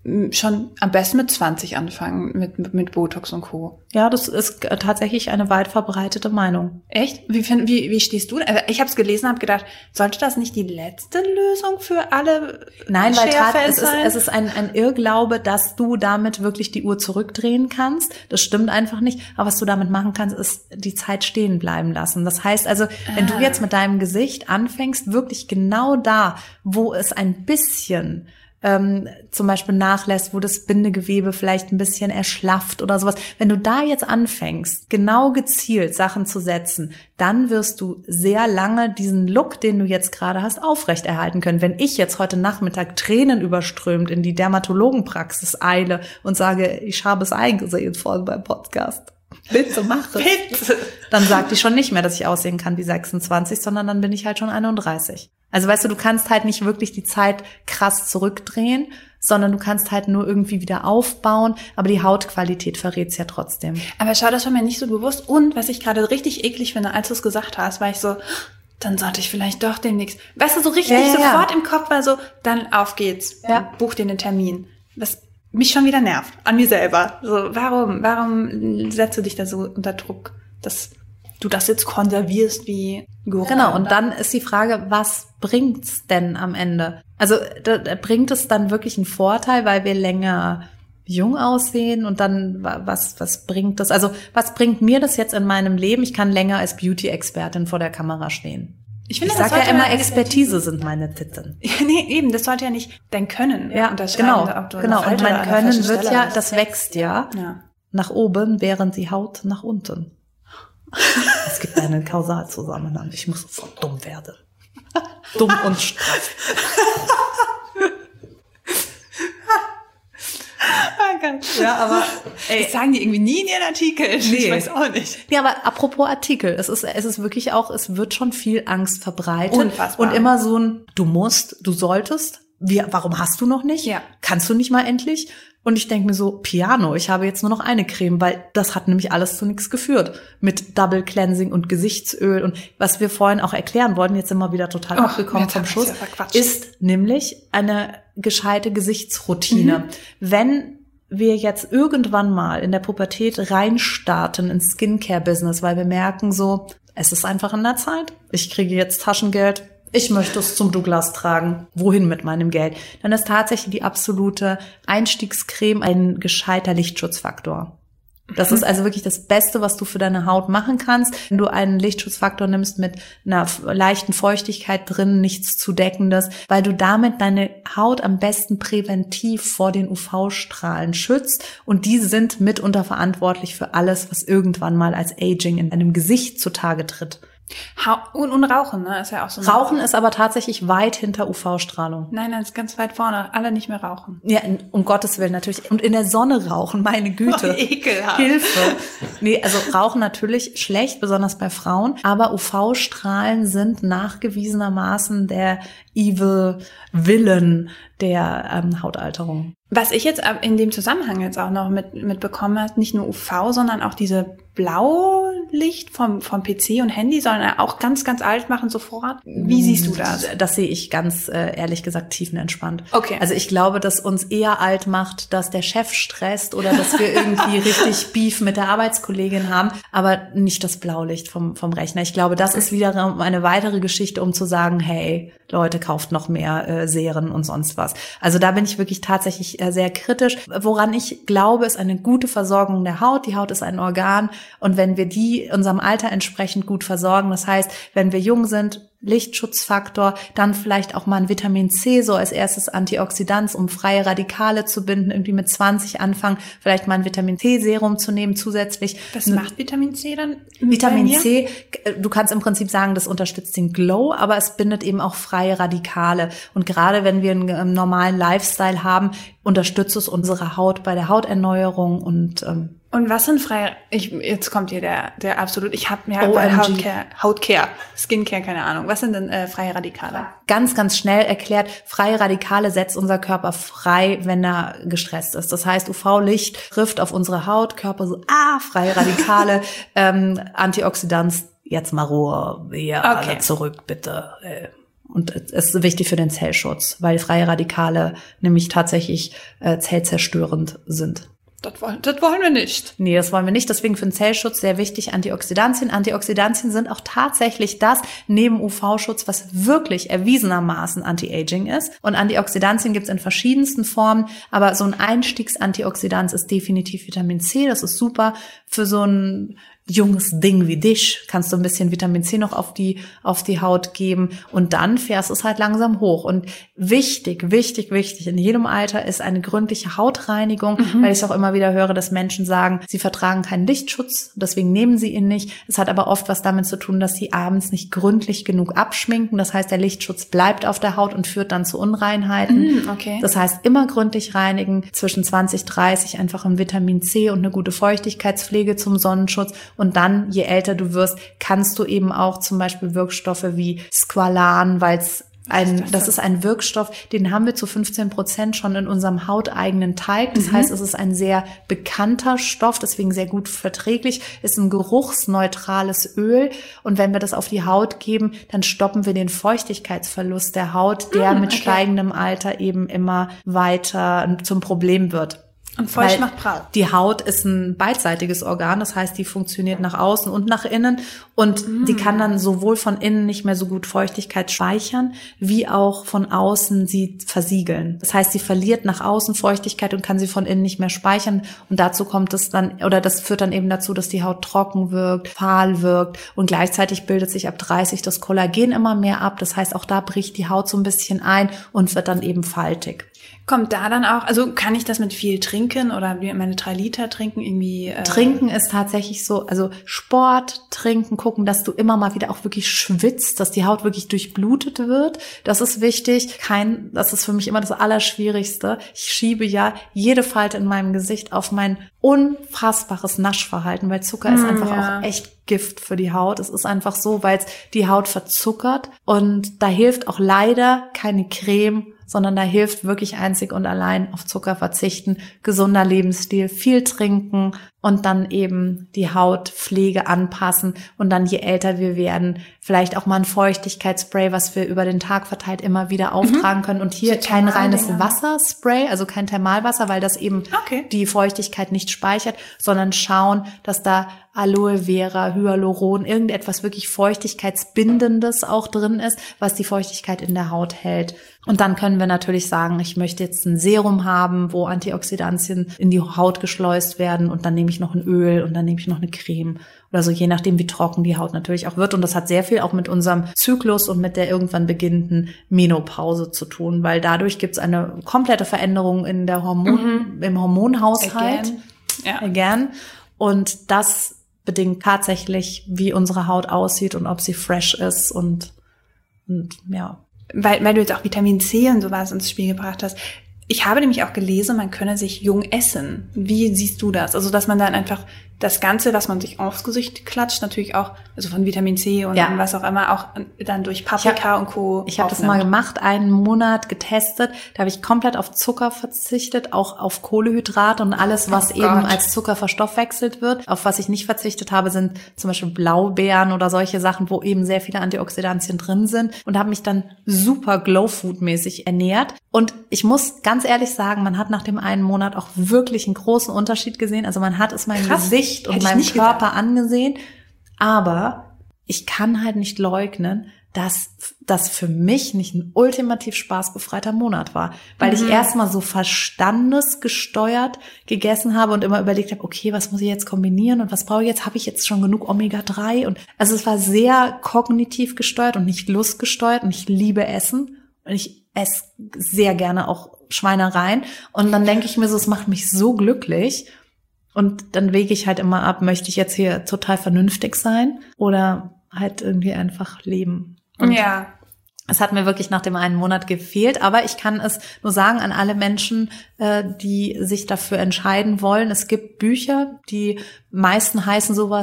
schon am besten mit 20 anfangen, mit Botox und Co. Ja, das ist tatsächlich eine weit verbreitete Meinung. Echt? Wie stehst du? Also ich habe es gelesen, habe gedacht, sollte das nicht die letzte Lösung für alle? Nein, weil es ist ein Irrglaube, dass du damit wirklich die Uhr zurückdrehen kannst. Das stimmt einfach nicht. Aber was du damit machen kannst, ist die Zeit stehen bleiben lassen. Das heißt also, wenn du jetzt mit deinem Gesicht anfängst, wirklich genau da, wo es ein bisschen zum Beispiel nachlässt, wo das Bindegewebe vielleicht ein bisschen erschlafft oder sowas. Wenn du da jetzt anfängst, genau gezielt Sachen zu setzen, dann wirst du sehr lange diesen Look, den du jetzt gerade hast, aufrechterhalten können. Wenn ich jetzt heute Nachmittag tränenüberströmt in die Dermatologenpraxis eile und sage, ich habe es eingesehen vorhin beim Podcast. Bitte mach es. Bitte. Dann sagt die schon nicht mehr, dass ich aussehen kann wie 26, sondern dann bin ich halt schon 31. Also weißt du kannst halt nicht wirklich die Zeit krass zurückdrehen, sondern du kannst halt nur irgendwie wieder aufbauen, aber die Hautqualität verrät's ja trotzdem. Aber schau, das war mir nicht so bewusst. Und was ich gerade richtig eklig finde, als du es gesagt hast, war ich so, dann sollte ich vielleicht doch demnächst, weißt du, so richtig sofort im Kopf war so, dann auf geht's, buch dir einen Termin. Was mich schon wieder nervt, an mir selber. So, warum setzt du dich da so unter Druck, dass du das jetzt konservierst wie Gorilla? Genau, und dann ist die Frage, was bringt's denn am Ende? Also da bringt es dann wirklich einen Vorteil, weil wir länger jung aussehen und dann was bringt das? Also was bringt mir das jetzt in meinem Leben? Ich kann länger als Beauty-Expertin vor der Kamera stehen. Ich sage ja immer, Expertise sind meine Titten. Ja, nee, eben, das sollte ja nicht dein Können unterscheiden. Genau. Und mein Können wird ja, das wächst ja nach oben, während die Haut nach unten. Es gibt einen Kausalzusammenhang. Ich muss sofort dumm werden. Dumm und straff. Ja, aber das sagen die irgendwie nie in ihren Artikeln. Nee. Ich weiß auch nicht. Ja, aber apropos Artikel, es ist wirklich auch, es wird schon viel Angst verbreitet. Unfassbar. Und immer so ein, du musst, du solltest, warum hast du noch nicht? Ja. Kannst du nicht mal endlich? Und ich denke mir so, Piano, ich habe jetzt nur noch eine Creme, weil das hat nämlich alles zu nichts geführt. Mit Double Cleansing und Gesichtsöl und was wir vorhin auch erklären wollten, jetzt sind wir wieder total abgekommen vom Schuss, ist nämlich eine gescheite Gesichtsroutine. Wenn wir jetzt irgendwann mal in der Pubertät reinstarten ins Skincare-Business, weil wir merken so, es ist einfach in der Zeit, ich kriege jetzt Taschengeld, ich möchte es zum Douglas tragen. Wohin mit meinem Geld? Dann ist tatsächlich die absolute Einstiegscreme ein gescheiter Lichtschutzfaktor. Das ist also wirklich das Beste, was du für deine Haut machen kannst. Wenn du einen Lichtschutzfaktor nimmst mit einer leichten Feuchtigkeit drin, nichts Zudeckendes, weil du damit deine Haut am besten präventiv vor den UV-Strahlen schützt. Und die sind mitunter verantwortlich für alles, was irgendwann mal als Aging in deinem Gesicht zutage tritt. Und Rauchen, ne? Ist ja auch so. Rauchen ist aber tatsächlich weit hinter UV-Strahlung. Nein, ist ganz weit vorne. Alle nicht mehr rauchen. Ja, um Gottes Willen natürlich. Und in der Sonne rauchen, meine Güte. Oh, ekelhaft. Hilfe. Nee, also Rauchen natürlich schlecht, besonders bei Frauen. Aber UV-Strahlen sind nachgewiesenermaßen der Evil Villain der Hautalterung. Was ich jetzt in dem Zusammenhang jetzt auch noch mitbekommen habe, nicht nur UV, sondern auch diese Blaulicht vom PC und Handy, sondern auch ganz, ganz alt machen sofort. Wie siehst du das? Das sehe ich ganz ehrlich gesagt tiefenentspannt. Okay. Also ich glaube, dass uns eher alt macht, dass der Chef stresst oder dass wir irgendwie richtig Beef mit der Arbeitskollegin haben, aber nicht das Blaulicht vom Rechner. Ich glaube, das ist wiederum eine weitere Geschichte, um zu sagen, hey, Leute, kauft noch mehr Serien und sonst was. Also da bin ich wirklich tatsächlich sehr kritisch. Woran ich glaube, ist eine gute Versorgung der Haut. Die Haut ist ein Organ und wenn wir die unserem Alter entsprechend gut versorgen, das heißt, wenn wir jung sind, Lichtschutzfaktor, dann vielleicht auch mal ein Vitamin C so als erstes Antioxidant, um freie Radikale zu binden, irgendwie mit 20 anfangen, vielleicht mal ein Vitamin C Serum zu nehmen zusätzlich. Was macht Vitamin C dann? Vitamin C, du kannst im Prinzip sagen, das unterstützt den Glow, aber es bindet eben auch freie Radikale. Und gerade wenn wir einen normalen Lifestyle haben, unterstützt es unsere Haut bei der Hauterneuerung und was sind freie, jetzt kommt hier der absolut, ich habe mir Hautcare, Skincare, keine Ahnung. Was sind denn freie Radikale? Ganz, ganz schnell erklärt, freie Radikale setzt unser Körper frei, wenn er gestresst ist. Das heißt, UV-Licht trifft auf unsere Haut, Körper so, freie Radikale, Antioxidants, jetzt mal Ruhe, alle zurück, bitte. Und es ist wichtig für den Zellschutz, weil freie Radikale nämlich tatsächlich zellzerstörend sind. Das wollen wir nicht. Nee, das wollen wir nicht. Deswegen für den Zellschutz sehr wichtig Antioxidantien. Antioxidantien sind auch tatsächlich das neben UV-Schutz, was wirklich erwiesenermaßen Anti-Aging ist. Und Antioxidantien gibt es in verschiedensten Formen. Aber so ein Einstiegsantioxidant ist definitiv Vitamin C. Das ist super für so ein junges Ding wie dich, kannst du ein bisschen Vitamin C noch auf die Haut geben und dann fährst es halt langsam hoch. Und wichtig, in jedem Alter ist eine gründliche Hautreinigung, weil ich auch immer wieder höre, dass Menschen sagen, sie vertragen keinen Lichtschutz, deswegen nehmen sie ihn nicht. Es hat aber oft was damit zu tun, dass sie abends nicht gründlich genug abschminken. Das heißt, der Lichtschutz bleibt auf der Haut und führt dann zu Unreinheiten. Okay. Das heißt, immer gründlich reinigen, zwischen 20-30 einfach ein Vitamin C und eine gute Feuchtigkeitspflege zum Sonnenschutz. Und dann, je älter du wirst, kannst du eben auch zum Beispiel Wirkstoffe wie Squalan, weil das ist ein Wirkstoff, den haben wir zu 15% schon in unserem hauteigenen Teig. Das heißt, es ist ein sehr bekannter Stoff, deswegen sehr gut verträglich, ist ein geruchsneutrales Öl. Und wenn wir das auf die Haut geben, dann stoppen wir den Feuchtigkeitsverlust der Haut, der mit steigendem Alter eben immer weiter zum Problem wird. Und feucht macht prall. Die Haut ist ein beidseitiges Organ, das heißt, die funktioniert nach außen und nach innen und die kann dann sowohl von innen nicht mehr so gut Feuchtigkeit speichern, wie auch von außen sie versiegeln. Das heißt, sie verliert nach außen Feuchtigkeit und kann sie von innen nicht mehr speichern und dazu kommt es dann, oder das führt dann eben dazu, dass die Haut trocken wirkt, fahl wirkt und gleichzeitig bildet sich ab 30 das Kollagen immer mehr ab. Das heißt, auch da bricht die Haut so ein bisschen ein und wird dann eben faltig. Kommt da dann auch, also kann ich das mit viel trinken oder meine 3 Liter trinken irgendwie? Trinken ist tatsächlich so, also Sport, trinken, gucken, dass du immer mal wieder auch wirklich schwitzt, dass die Haut wirklich durchblutet wird. Das ist wichtig. Das ist für mich immer das Allerschwierigste. Ich schiebe ja jede Falte in meinem Gesicht auf mein unfassbares Naschverhalten, weil Zucker ist einfach auch echt Gift für die Haut. Es ist einfach so, weil es die Haut verzuckert und da hilft auch leider keine Creme, sondern da hilft wirklich einzig und allein auf Zucker verzichten, gesunder Lebensstil, viel trinken und dann eben die Hautpflege anpassen und dann je älter wir werden, vielleicht auch mal ein Feuchtigkeitsspray, was wir über den Tag verteilt immer wieder auftragen können und hier kein reines Wasserspray, also kein Thermalwasser, weil das eben die Feuchtigkeit nicht speichert, sondern schauen, dass da Aloe Vera, Hyaluron, irgendetwas wirklich Feuchtigkeitsbindendes auch drin ist, was die Feuchtigkeit in der Haut hält. Und dann können wir natürlich sagen, ich möchte jetzt ein Serum haben, wo Antioxidantien in die Haut geschleust werden und dann nehme ich noch ein Öl und dann nehme ich noch eine Creme oder so, je nachdem, wie trocken die Haut natürlich auch wird. Und das hat sehr viel auch mit unserem Zyklus und mit der irgendwann beginnenden Menopause zu tun, weil dadurch gibt es eine komplette Veränderung in der im Hormonhaushalt. Again. Und das bedingt tatsächlich, wie unsere Haut aussieht und ob sie fresh ist und ja. Weil du jetzt auch Vitamin C und sowas ins Spiel gebracht hast. Ich habe nämlich auch gelesen, man könne sich jung essen. Wie siehst du das? Also, dass man dann einfach das Ganze, was man sich aufs Gesicht klatscht, natürlich auch, also von Vitamin C und was auch immer, auch dann durch Paprika und Co. Ich habe das mal gemacht, einen Monat getestet. Da habe ich komplett auf Zucker verzichtet, auch auf Kohlenhydrate und alles, was eben als Zucker verstoffwechselt wird. Auf was ich nicht verzichtet habe, sind zum Beispiel Blaubeeren oder solche Sachen, wo eben sehr viele Antioxidantien drin sind und habe mich dann super Glow-Food-mäßig ernährt. Und ich muss ganz ehrlich sagen, man hat nach dem einen Monat auch wirklich einen großen Unterschied gesehen. Also man hat es meinem Gesicht und meinem Körper angesehen. Aber ich kann halt nicht leugnen, dass das für mich nicht ein ultimativ spaßbefreiter Monat war. Weil ich erstmal so verstandesgesteuert gegessen habe und immer überlegt habe, okay, was muss ich jetzt kombinieren und was brauche ich jetzt? Habe ich jetzt schon genug Omega-3? Und also es war sehr kognitiv gesteuert und nicht lustgesteuert. Und ich liebe Essen. Und ich esse sehr gerne auch Schweinereien. Und dann denke ich mir so, es macht mich so glücklich. Und dann wege ich halt immer ab, möchte ich jetzt hier total vernünftig sein oder halt irgendwie einfach leben. Und es hat mir wirklich nach dem einen Monat gefehlt, aber ich kann es nur sagen an alle Menschen, die sich dafür entscheiden wollen. Es gibt Bücher, die meisten heißen sowas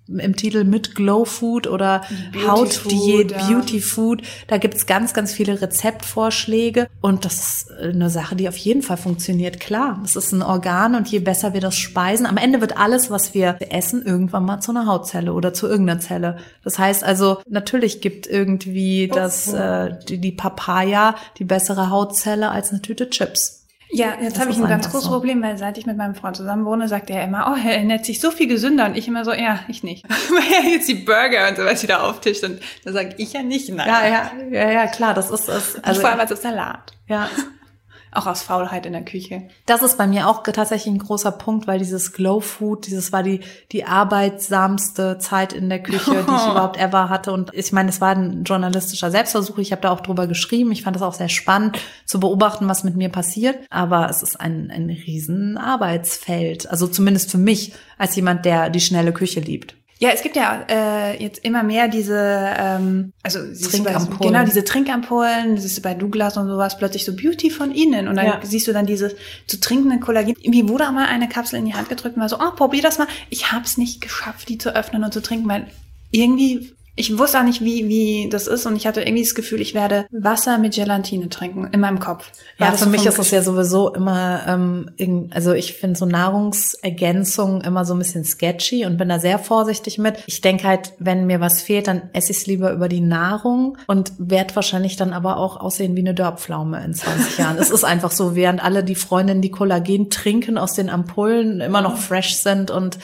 im Titel mit Glow Food oder Hautdiät, Beauty Food. Da gibt's ganz, ganz viele Rezeptvorschläge und das ist eine Sache, die auf jeden Fall funktioniert. Klar, es ist ein Organ und je besser wir das speisen, am Ende wird alles, was wir essen, irgendwann mal zu einer Hautzelle oder zu irgendeiner Zelle. Das heißt also, natürlich gibt irgendwie die Papaya die bessere Hautzelle als eine Tüte Chips. Ja, jetzt habe ich ein ganz großes Problem, weil seit ich mit meinem Freund zusammen wohne, sagt er immer, oh, er ernährt sich so viel gesünder. Und ich immer so, ja, ich nicht. Weil er jetzt die Burger und sowas wieder auftischt. Und da sage ich ja nicht nein. Ja, klar, das ist es. Also, vor allem als Salat. Ja. Auch aus Faulheit in der Küche. Das ist bei mir auch tatsächlich ein großer Punkt, weil dieses Glow Food, dieses war die arbeitsamste Zeit in der Küche, die ich überhaupt ever hatte. Und ich meine, es war ein journalistischer Selbstversuch. Ich habe da auch drüber geschrieben. Ich fand das auch sehr spannend zu beobachten, was mit mir passiert. Aber es ist ein riesen Arbeitsfeld. Also zumindest für mich als jemand, der die schnelle Küche liebt. Ja, es gibt ja jetzt immer mehr diese, Trinkampullen. Genau, diese Trinkampullen, das ist bei Douglas und sowas, plötzlich so Beauty von innen. Und dann siehst du dann dieses zu trinkende Kollagen. Mir wurde auch mal eine Kapsel in die Hand gedrückt und war so, oh, probier das mal. Ich hab's nicht geschafft, die zu öffnen und zu trinken, weil irgendwie, ich wusste auch nicht, wie das ist und ich hatte irgendwie das Gefühl, ich werde Wasser mit Gelatine trinken in meinem Kopf. Ja, für mich ist es ja sowieso immer, also ich finde so Nahrungsergänzungen immer so ein bisschen sketchy und bin da sehr vorsichtig mit. Ich denke halt, wenn mir was fehlt, dann esse ich es lieber über die Nahrung und werde wahrscheinlich dann aber auch aussehen wie eine Dörrpflaume in 20 Jahren. Es ist einfach so, während alle die Freundinnen, die Kollagen trinken aus den Ampullen, immer noch fresh sind und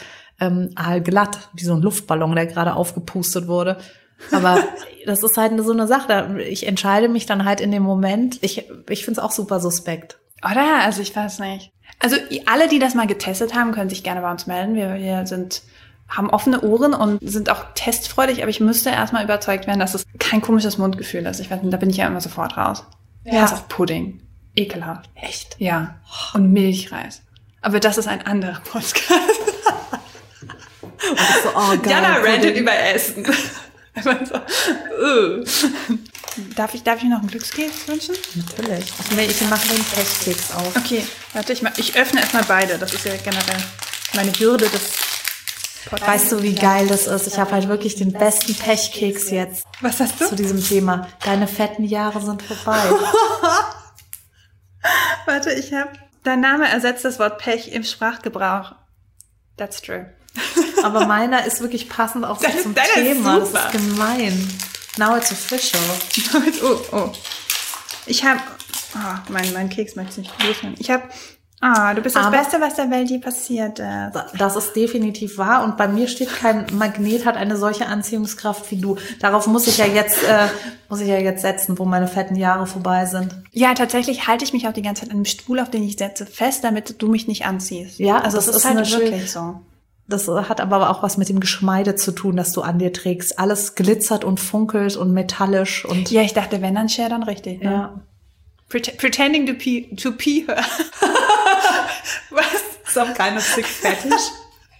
glatt, wie so ein Luftballon, der gerade aufgepustet wurde. Aber das ist halt so eine Sache. Ich entscheide mich dann halt in dem Moment. Ich finde es auch super suspekt. Oder? Also ich weiß nicht. Also alle, die das mal getestet haben, können sich gerne bei uns melden. Wir haben offene Ohren und sind auch testfreudig, aber ich müsste erstmal überzeugt werden, dass es kein komisches Mundgefühl ist. Ich weiß nicht, da bin ich ja immer sofort raus. Ja. Das ist auch Pudding. Ekelhaft. Echt? Ja. Und Milchreis. Aber das ist ein anderer Podcast. So, oh, geil, Jana rantet über Essen. Darf ich noch einen Glückskeks wünschen? Natürlich. Ich mache den Pechkeks auf. Okay, warte, ich öffne erstmal beide. Das ist ja generell meine Hürde des Podcasts. Weißt du, wie geil das ist? Ich habe halt wirklich den besten Pechkeks jetzt. Was hast du? Zu diesem Thema. Deine fetten Jahre sind vorbei. Warte, dein Name ersetzt das Wort Pech im Sprachgebrauch. That's true. Aber meiner ist wirklich passend auch zum Thema. Das ist gemein. Now it's official. Oh. Ich habe... mein Keks möchte ich nicht loswerden. Du bist das Beste, was der Welt je passiert ist. Das ist definitiv wahr. Und bei mir steht kein Magnet hat eine solche Anziehungskraft wie du. Darauf muss ich ja jetzt setzen, wo meine fetten Jahre vorbei sind. Ja, tatsächlich halte ich mich auch die ganze Zeit an dem Stuhl, auf den ich setze, fest, damit du mich nicht anziehst. Ja, also das ist halt wirklich so. Das hat aber auch was mit dem Geschmeide zu tun, das du an dir trägst. Alles glitzert und funkelt und metallisch und. Ja, ich dachte, wenn dann Cher, dann richtig. Ne? Ja. Pretending to pee her. Was? Some kind of sick fetish.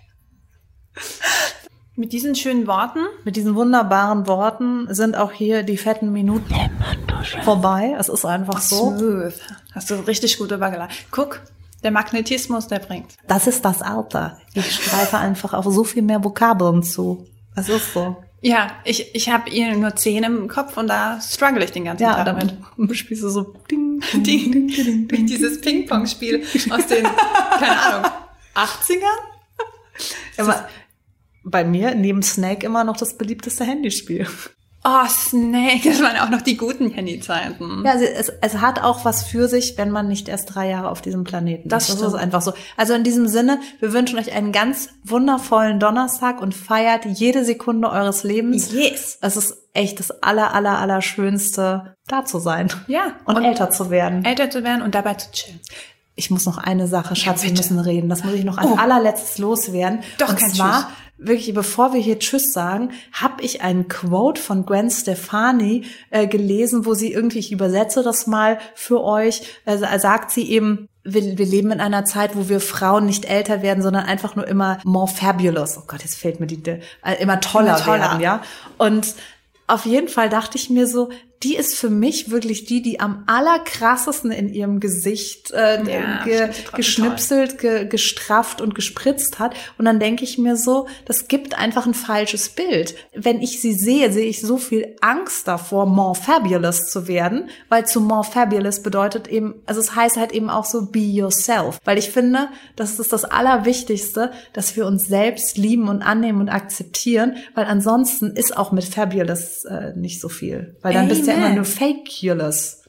Mit diesen schönen Worten? Mit diesen wunderbaren Worten sind auch hier die fetten Minuten vorbei. Es ist einfach so. Smooth. Hast du richtig gut übergeleitet. Guck. Der Magnetismus, der bringt. Das ist das Alter. Ich streife einfach auf so viel mehr Vokabeln zu. Das ist so. Ja, ich habe nur 10 im Kopf und da struggle ich den ganzen Tag damit. Und spielst du so ding, ding, ding, ding, ding. Dieses Ping-Pong-Spiel aus den, keine Ahnung, 80ern? Aber bei mir neben Snake immer noch das beliebteste Handyspiel. Oh, Snake, das waren auch noch die guten Handyzeiten. Ja, es hat auch was für sich, wenn man nicht erst 3 Jahre auf diesem Planeten ist. Das ist einfach so. Also in diesem Sinne, wir wünschen euch einen ganz wundervollen Donnerstag und feiert jede Sekunde eures Lebens. Yes. Es ist echt das Allerschönste, da zu sein. Ja. Und älter zu werden. Älter zu werden und dabei zu chillen. Ich muss noch eine Sache, Schatz, wir müssen reden. Das muss ich noch als allerletztes loswerden. Doch, und kein zwar, Tschüss. Wirklich, bevor wir hier Tschüss sagen, habe ich einen Quote von Gwen Stefani gelesen, wo sie irgendwie, ich übersetze das mal für euch, sagt sie eben, wir leben in einer Zeit, wo wir Frauen nicht älter werden, sondern einfach nur immer more fabulous. Oh Gott, jetzt fällt mir immer toller werden, ja. Und auf jeden Fall dachte ich mir so, die ist für mich wirklich die am allerkrassesten in ihrem Gesicht geschnipselt, gestrafft und gespritzt hat. Und dann denke ich mir so, das gibt einfach ein falsches Bild. Wenn ich sie sehe, sehe ich so viel Angst davor, more fabulous zu werden, weil zu more fabulous bedeutet eben, also es heißt halt eben auch so, be yourself. Weil ich finde, das ist das Allerwichtigste, dass wir uns selbst lieben und annehmen und akzeptieren, weil ansonsten ist auch mit fabulous nicht so viel. Weil dann bist du ja immer nur fakulous.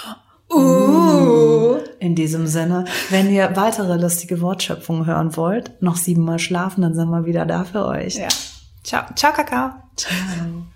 In diesem Sinne, wenn ihr weitere lustige Wortschöpfungen hören wollt, noch 7-mal schlafen, dann sind wir wieder da für euch. Ja. Ciao. Ciao, Kakao. Ciao.